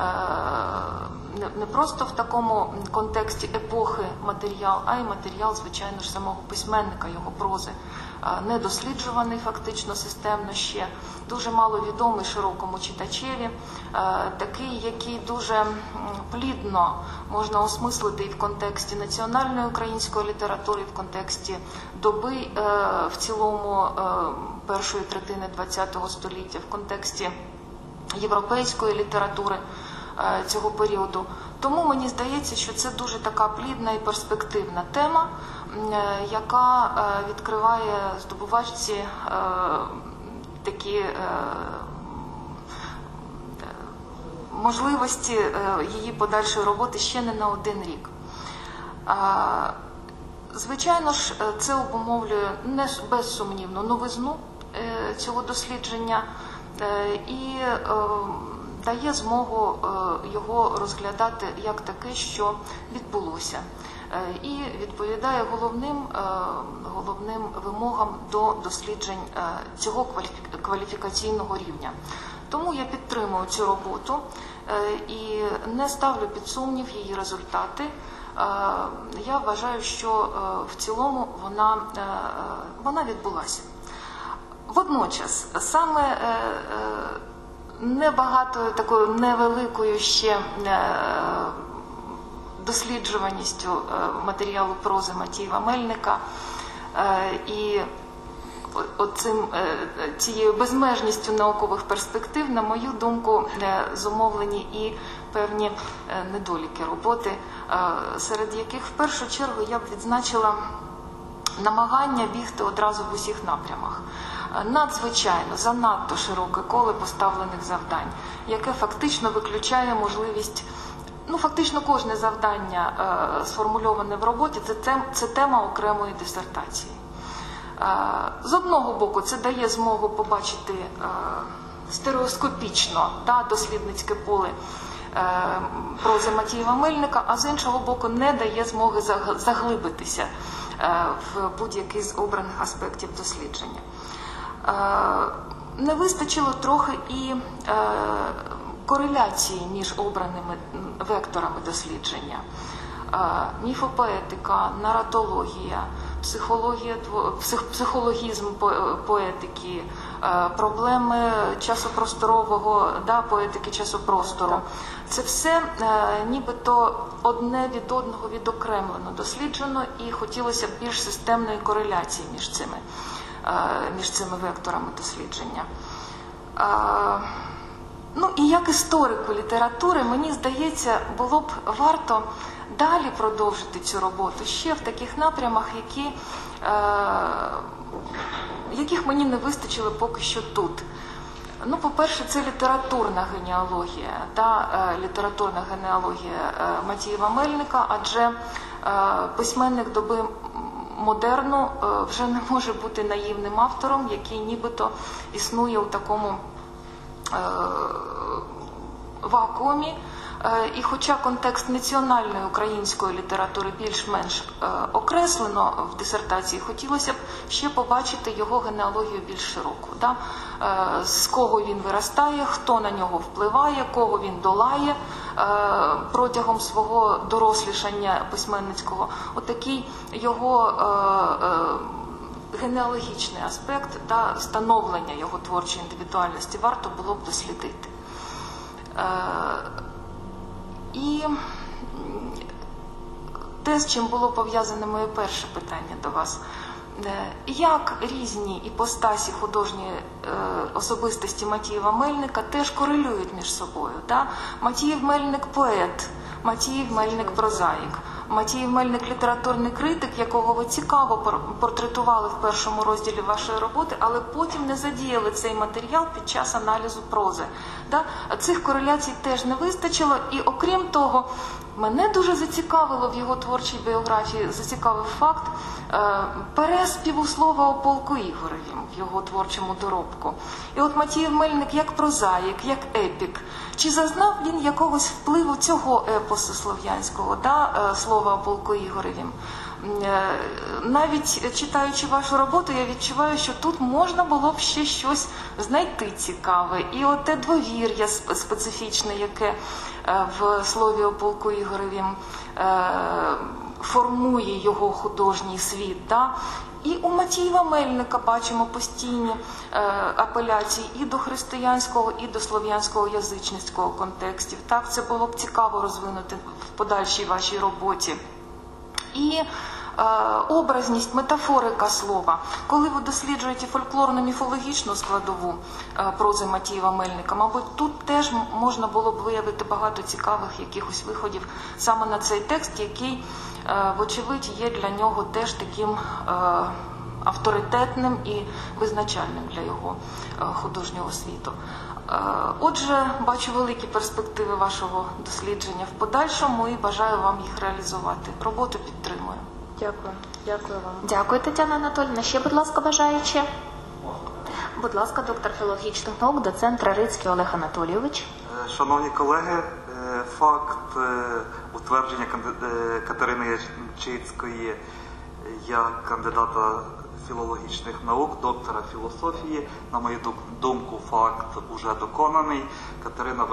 не просто в такому контексті епохи матеріал, а й матеріал, звичайно ж, самого письменника, його прози. Недосліджуваний фактично системно ще, дуже мало відомий широкому читачеві, такий, який дуже плідно можна осмислити і в контексті національної української літератури, і в контексті доби в цілому першої третини ХХ століття, в контексті європейської літератури цього періоду. Тому мені здається, що це дуже така плідна і перспективна тема, яка відкриває здобувачці такі можливості її подальшої роботи ще не на один рік. Звичайно ж, це обумовлює безсумнівну новизну цього дослідження і дає змогу його розглядати як таке, що відбулося, і відповідає головним вимогам до досліджень цього кваліфікаційного рівня. Тому я підтримую цю роботу і не ставлю під сумнів її результати. Я вважаю, що в цілому вона відбулася. Водночас, саме небагатою такою невеликою ще досліджуваністю матеріалу прози Матієва-Мельника і цією безмежністю наукових перспектив, на мою думку, зумовлені і певні недоліки роботи, серед яких в першу чергу я б відзначила намагання бігти одразу в усіх напрямах. Надзвичайно, занадто широке коло поставлених завдань, яке фактично виключає можливість, фактично кожне завдання, сформульоване в роботі, це тема окремої дисертації. З одного боку, це дає змогу побачити стереоскопічно дослідницьке поле прози Матієва-Мельника, а з іншого боку, не дає змоги заглибитися в будь-який з обраних аспектів дослідження. Не вистачило трохи і кореляції між обраними векторами дослідження. Міфопоетика, наратологія, психологізм поетики, проблеми часопросторового, поетики часопростору. Це все нібито одне від одного відокремлено, досліджено, і хотілося б більш системної кореляції між цими векторами дослідження. І як історику літератури, мені здається, було б варто далі продовжити цю роботу ще в таких напрямах, яких мені не вистачило поки що тут. По-перше, це літературна генеалогія Матієва-Мельника, адже письменник доби модерну вже не може бути наївним автором, який нібито існує у такому вакуумі. І хоча контекст національної української літератури більш-менш окреслено в дисертації, хотілося б ще побачити його генеалогію більш широку. З кого він виростає, хто на нього впливає, кого він долає протягом свого дорослішання письменницького. Отакий його генеалогічний аспект становлення його творчої індивідуальності варто було б дослідити. І те, з чим було пов'язане моє перше питання до вас. Як різні іпостасі художньої особистості Матієва-Мельника теж корелюють між собою. Матієв-Мельник – поет, Матієв-Мельник – прозаїк, Матієв-Мельник – літературний критик, якого ви цікаво портретували в першому розділі вашої роботи, але потім не задіяли цей матеріал під час аналізу прози. Цих кореляцій теж не вистачило, і окрім того, мене дуже зацікавило в його творчій біографії, зацікавив факт переспіву слова о полку Ігореві в його творчому доробку. І от Матієв-Мельник як прозаїк, як епік. Чи зазнав він якогось впливу цього епосу слов'янського, слова о полку Ігореві? Навіть читаючи вашу роботу, я відчуваю, що тут можна було б ще щось знайти цікаве. І от те двовір'я специфічне, яке в слові о полку Ігореві формує його художній світ. І у Матієва-Мельника бачимо постійні апеляції і до християнського, і до слов'янського язичницького контекстів. Це було б цікаво розвинути в подальшій вашій роботі. І образність, метафорика слова. Коли ви досліджуєте фольклорно-міфологічну складову прози Матієва-Мельника, мабуть, тут теж можна було б виявити багато цікавих якихось виходів саме на цей текст, який, вочевидь, є для нього теж таким авторитетним і визначальним для його художнього світу. Отже, бачу великі перспективи вашого дослідження в подальшому і бажаю вам їх реалізувати. Роботу підтримую. Дякую. Дякую вам. Дякую, Тетяна Анатольовна. Ще, будь ласка, бажаючи. Будь ласка, доктор філологічних наук, доцент Рарицький Олег Анатолійович. Шановні колеги, факт утвердження Катерини Янчицької як кандидата філологічних наук, доктора філософії, на мою думку, факт уже доконаний. Катерина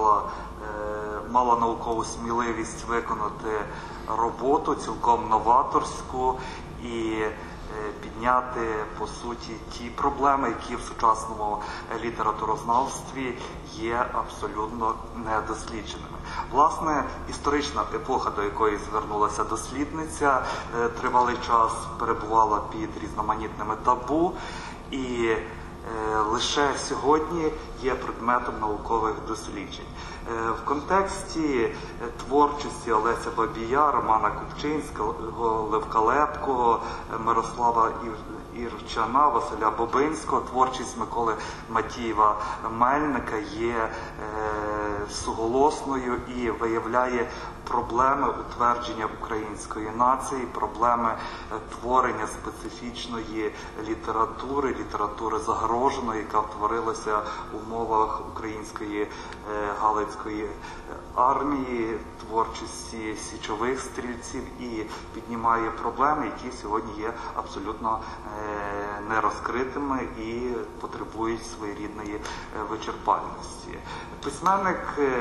мала наукову сміливість виконати роботу цілком новаторську і підняти, по суті, ті проблеми, які в сучасному літературознавстві є абсолютно недослідженими. Власне, історична епоха, до якої звернулася дослідниця, тривалий час перебувала під різноманітними табу і лише сьогодні є предметом наукових досліджень. В контексті творчості Олеся Бабія, Романа Купчинського, Левка Лепкого, Мирослава Ірчана, Василя Бобинського, творчість Миколи Матієва-Мельника є суголосною і виявляє проблеми утвердження української нації, проблеми творення специфічної літератури загроженої, яка творилася в умовах української Галицької армії, творчості січових стрільців і піднімає проблеми, які сьогодні є абсолютно нерозкритими і потребують своєрідної вичерпальності. Письменник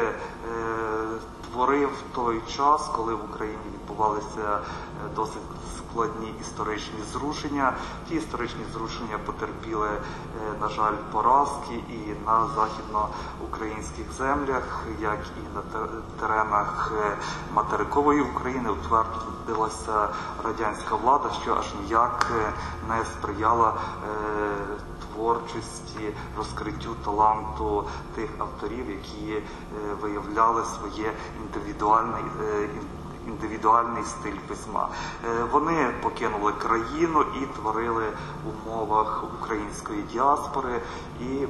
творив той час, коли в Україні відбувалися досить складні історичні зрушення. Ті історичні зрушення потерпіли, на жаль, поразки і на західноукраїнських землях, як і на теренах материкової України утвердилася радянська влада, що аж ніяк не сприяла творчості, розкриттю таланту тих авторів, які виявляли своє індивідуальний стиль письма. Вони покинули країну і творили в умовах української діаспори і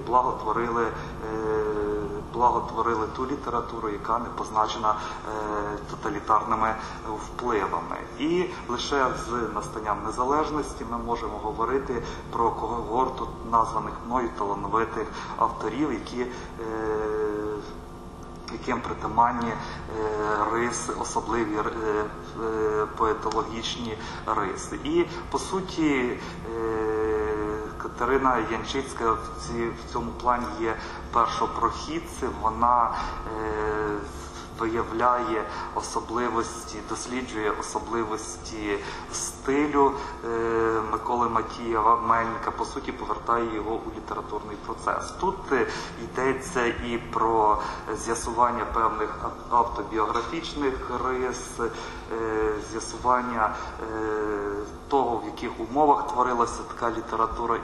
благотворили ту літературу, яка не позначена тоталітарними впливами. І лише з настанням незалежності ми можемо говорити про когорту названих мною талановитих авторів, яким притаманні риси, особливі поетологічні риси. І, по суті, Катерина Янчицька в цьому плані є першопрохідцем. Вона виявляє особливості, досліджує особливості стилю Миколи Матієва-Мельника, по суті, повертає його у літературний процес. Тут йдеться і про з'ясування певних автобіографічних рис, з'ясування того, в яких умовах творилася така література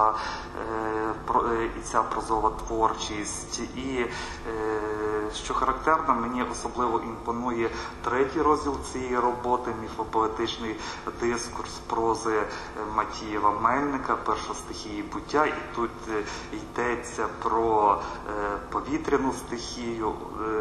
і ця прозова творчість. І, що характерно, мені особливо імпонує третій розділ цієї роботи – міфопоетичний дискурс прози Матієва-Мельника, перша стихії буття. І тут йдеться про повітряну стихію,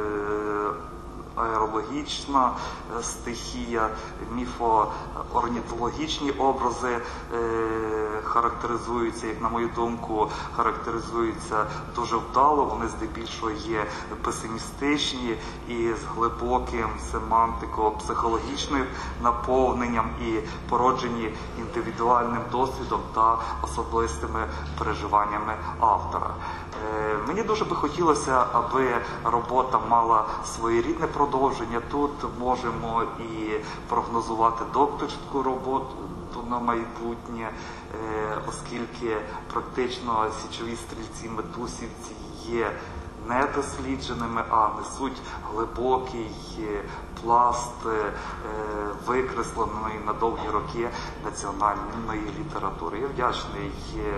аерологічна стихія, міфоорнітологічні образи характеризуються, як на мою думку, характеризуються дуже вдало. Вони здебільшого є песимістичні і з глибоким семантико-психологічним наповненням і породжені індивідуальним досвідом та особистими переживаннями автора. Мені дуже би хотілося, аби робота мала своєрідне продовження. Тут можемо і прогнозувати докторську роботу на майбутнє, оскільки практично січові стрільці-метусівці є недослідженими, а несуть глибокий пласт викресленої на довгі роки національної літератури. Я вдячний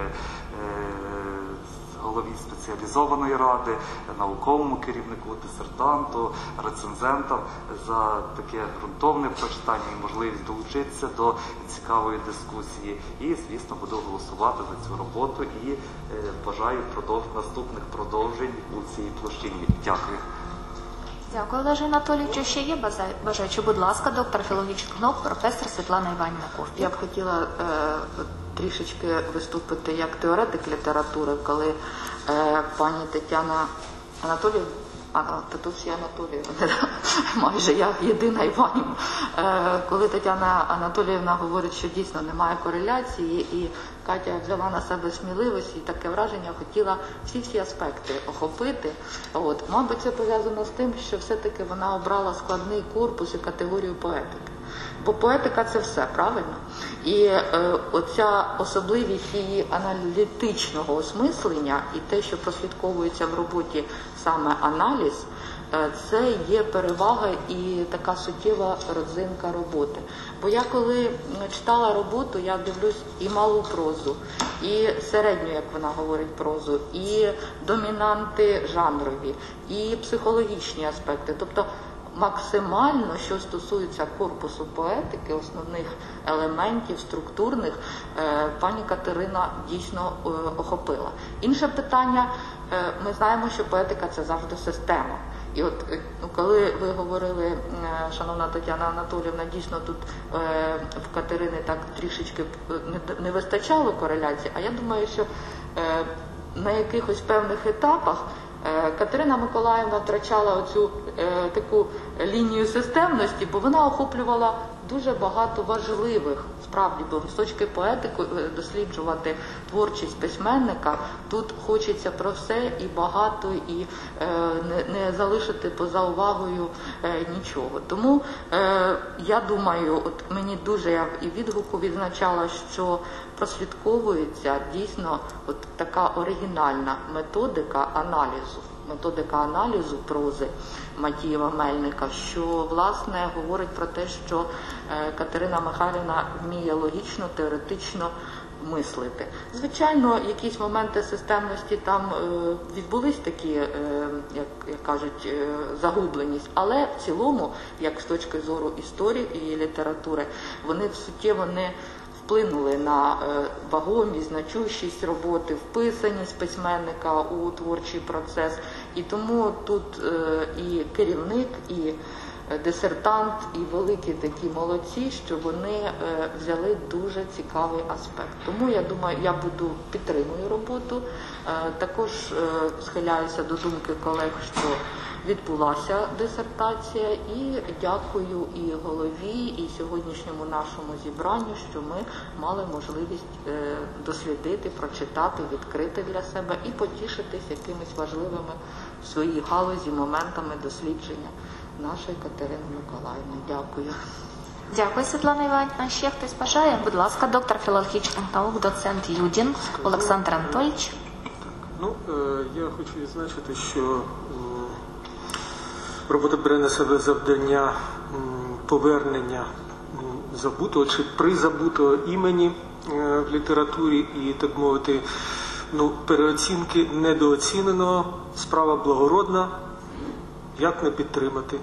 голові спеціалізованої ради, науковому керівнику, дисертанту, рецензентам за таке ґрунтовне прочитання і можливість долучитися до цікавої дискусії. І, звісно, буду голосувати за цю роботу і бажаю наступних продовжень у цій площині. Дякую. Дякую, Олеже Анатолійовичу. Ще є бажаючі? Будь ласка, доктор філологічних наук, професор Світлана Іванівна Ковпік. Я б хотіла трішечки виступити як теоретик літератури, коли пані Тетяна Анатоліївна, тут є Анатоліївна, майже я єдина Іванівна, коли Тетяна Анатоліївна говорить, що дійсно немає кореляції, і Катя взяла на себе сміливість і таке враження, хотіла всі аспекти охопити. Мабуть, це пов'язано з тим, що все-таки вона обрала складний корпус і категорію поетики. Бо поетика – це все, правильно? І оця особливість її аналітичного осмислення і те, що прослідковується в роботі саме аналіз, це є перевага і така суттєва родзинка роботи. Бо я коли читала роботу, я дивлюсь і малу прозу, і середню, як вона говорить, прозу, і домінанти жанрові, і психологічні аспекти. Тобто максимально, що стосується корпусу поетики, основних елементів, структурних, пані Катерина дійсно охопила. Інше питання, ми знаємо, що поетика – це завжди система. І от коли ви говорили, шановна Тетяна Анатоліївна, дійсно тут в Катерини так трішечки не вистачало кореляції, а я думаю, що на якихось певних етапах Катерина Миколаївна втрачала оцю таку лінію системності, бо вона охоплювала дуже багато важливих, справді, бо з точки поетики досліджувати творчість письменника, тут хочеться про все і багато, і не залишити поза увагою нічого. Тому я думаю, от мені дуже, я і відгуку відзначала, що прослідковується дійсно от така оригінальна методика аналізу прози Матієва-Мельника, що, власне, говорить про те, що Катерина Михайлівна вміє логічно, теоретично мислити. Звичайно, якісь моменти системності там відбулись такі, як кажуть, загубленість, але в цілому, як з точки зору історії і літератури, вони суттєво не вплинули на вагомість, значущість роботи, вписаність письменника у творчий процес. І тому тут і керівник, і дисертант, і великі такі молодці, що вони взяли дуже цікавий аспект. Тому, я думаю, я підтримую роботу. Також схиляюся до думки колег, що відбулася дисертація, і дякую і голові, і сьогоднішньому нашому зібранню, що ми мали можливість дослідити, прочитати, відкрити для себе і потішитись якимись важливими в своїй галузі моментами дослідження нашої Катерини Миколаївни. Дякую. Дякую, Світлана Іванівна. Ще хтось бажає? Будь ласка, доктор філологічних наук, доцент Юдін Олександр Анатолійович. Я хочу відзначити, що робота бере на себе завдання повернення забутого чи призабутого імені в літературі і, так мовити, переоцінки недооціненого. Справа благородна, як не підтримати.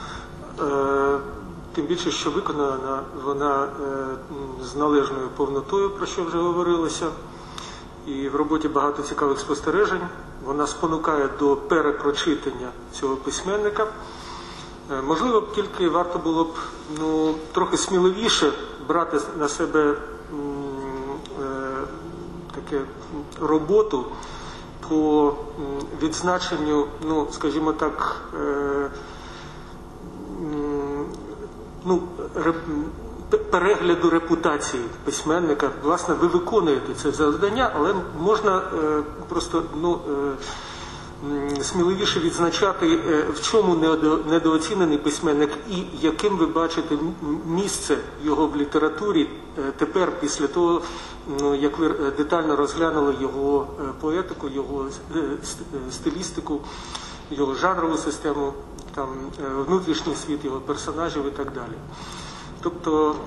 Тим більше, що виконана вона з належною повнотою, про що вже говорилося. І в роботі багато цікавих спостережень. Вона спонукає до перепрочитання цього письменника. Можливо, тільки варто було б трохи сміливіше брати на себе таке роботу по відзначенню, скажімо так, перегляду репутації письменника. Власне, ви виконуєте це завдання, але можна просто сміливіше відзначати, в чому недооцінений письменник і яким ви бачите місце його в літературі тепер, після того, як ви детально розглянули його поетику, його стилістику його жанрову систему, там, внутрішній світ його персонажів і так далі. Тобто,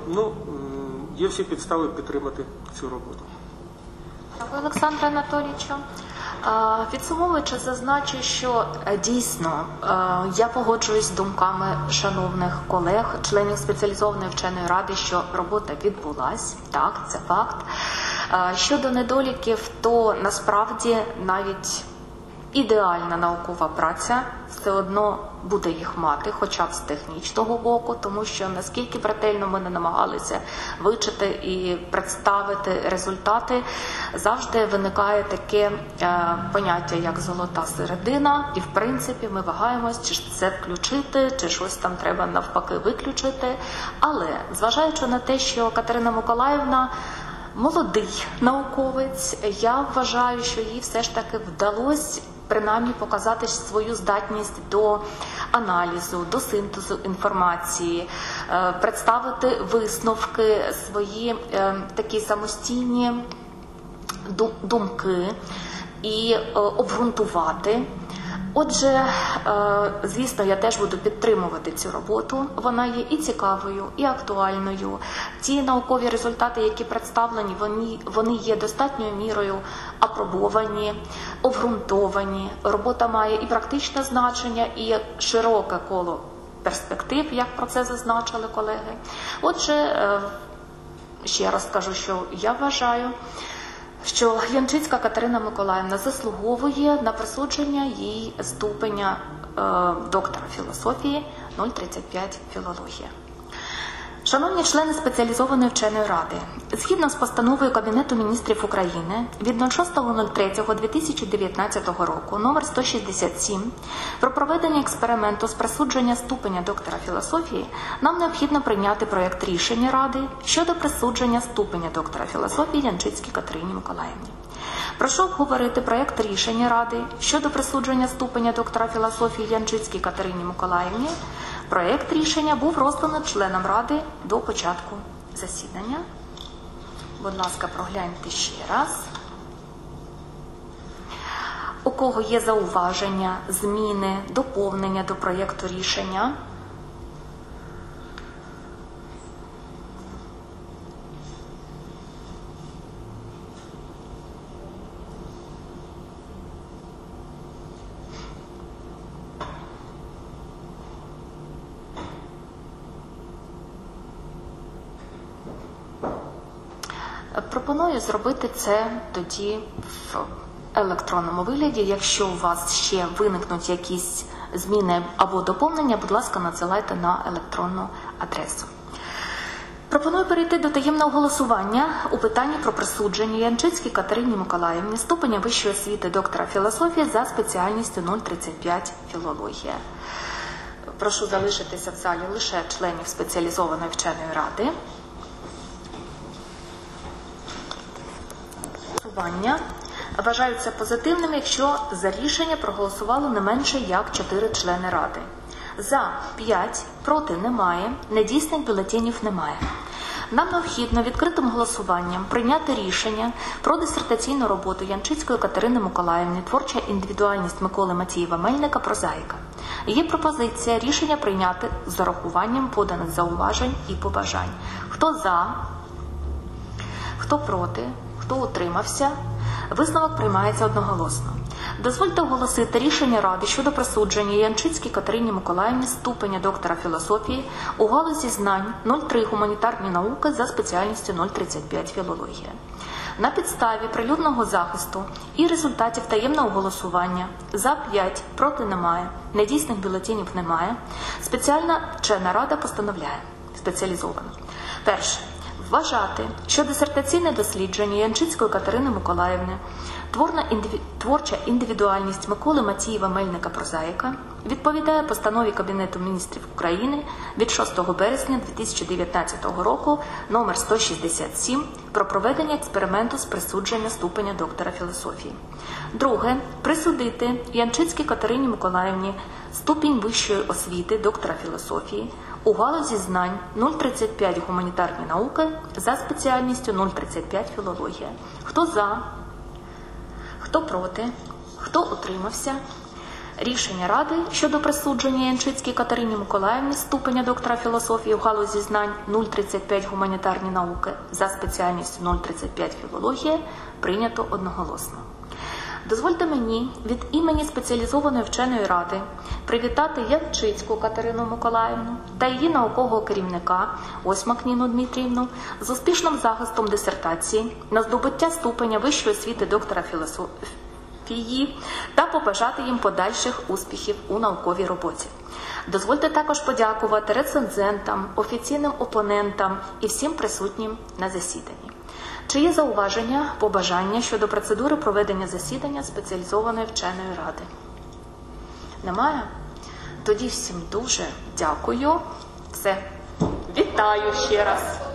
є всі підстави підтримати цю роботу. Дякую, Олександре Анатолійовичу. Підсумовуючи, зазначу, що дійсно я погоджуюсь з думками шановних колег, членів спеціалізованої вченої ради, що робота відбулась, так, це факт. Щодо недоліків, то насправді навіть ідеальна наукова праця все одно буде їх мати, хоча б з технічного боку, тому що наскільки б ретельно ми не намагалися вивчити і представити результати, завжди виникає таке поняття, як золота середина, і в принципі ми вагаємось, чи це включити, чи щось там треба навпаки виключити. Але, зважаючи на те, що Катерина Миколаївна молодий науковець, я вважаю, що їй все ж таки вдалося принаймні показати свою здатність до аналізу, до синтезу інформації, представити висновки, свої такі самостійні думки і обґрунтувати. Отже, звісно, я теж буду підтримувати цю роботу. Вона є і цікавою, і актуальною. Ті наукові результати, які представлені, вони є достатньою мірою апробовані, обґрунтовані. Робота має і практичне значення, і широке коло перспектив, як про це зазначили колеги. Отже, ще раз скажу, що я вважаю, що Янчицька Катерина Миколаївна заслуговує на присудження їй ступеня доктора філософії 035 філологія. Шановні члени спеціалізованої вченої ради, згідно з постановою Кабінету міністрів України від 06.03.2019 року номер 167 про проведення експерименту з присудження ступеня доктора філософії, нам необхідно прийняти проєкт рішення Ради щодо присудження ступеня доктора філософії Янчицькій Катерині Миколаївні. Прошу обговорити проєкт рішення Ради щодо присудження ступеня доктора філософії Янчицькій Катерині Миколаївні. Проєкт рішення був розданий членам Ради до початку засідання. Будь ласка, прогляньте ще раз. У кого є зауваження, зміни, доповнення до проєкту рішення? Пропоную зробити це тоді в електронному вигляді. Якщо у вас ще виникнуть якісь зміни або доповнення, будь ласка, надсилайте на електронну адресу. Пропоную перейти до таємного голосування у питанні про присудження Янчицькій Катерині Миколаївні ступеня вищої освіти доктора філософії за спеціальністю 035 філологія. Прошу залишитися в залі лише членів спеціалізованої вченої ради. Вважаються позитивними, якщо за рішення проголосувало не менше як 4 члени Ради. За 5, проти немає, недійсних бюлетенів немає. Нам необхідно відкритим голосуванням прийняти рішення про дисертаційну роботу Янчицької Катерини Миколаївни «Творча індивідуальність Миколи Матієва-Мельника. Прозаїка». Є пропозиція рішення прийняти з урахуванням поданих зауважень і побажань. Хто за, хто проти, хто утримався, висновок приймається одноголосно. Дозвольте оголосити рішення Ради щодо присудження Янчицькій Катерині Миколаївні ступеня доктора філософії у галузі знань 03 гуманітарні науки за спеціальністю 035 філологія. На підставі прилюдного захисту і результатів таємного голосування за 5, проти немає, недійсних бюлетенів немає, спеціальна вчена рада постановляє спеціалізовано. Перше. Вважати, що дисертаційне дослідження Янчицької Катерини Миколаївни «Творча індивідуальність Миколи Матієва-Мельника. Прозаїка» відповідає постанові Кабінету міністрів України від 6 березня 2019 року номер 167 про проведення експерименту з присудження ступеня доктора філософії. Друге. Присудити Янчицькій Катерині Миколаївні ступінь вищої освіти доктора філософії у галузі знань 035 гуманітарні науки за спеціальністю 035 філологія. Хто за, хто проти, хто утримався, Рішення Ради щодо присудження Янчицькій Катерині Миколаївні ступеня доктора філософії в галузі знань 0,35 гуманітарні науки за спеціальністю 0,35 філологія прийнято одноголосно. Дозвольте мені від імені спеціалізованої вченої ради привітати Янчицьку Катерину Миколаївну та її наукового керівника Осьмак Ніну Дмитріївну з успішним захистом дисертації на здобуття ступеня вищої освіти доктора філософії та побажати їм подальших успіхів у науковій роботі. Дозвольте також подякувати рецензентам, офіційним опонентам і всім присутнім на засіданні. Чи є зауваження, побажання щодо процедури проведення засідання спеціалізованої вченої ради? Немає? Тоді всім дуже дякую. Все. Вітаю ще раз.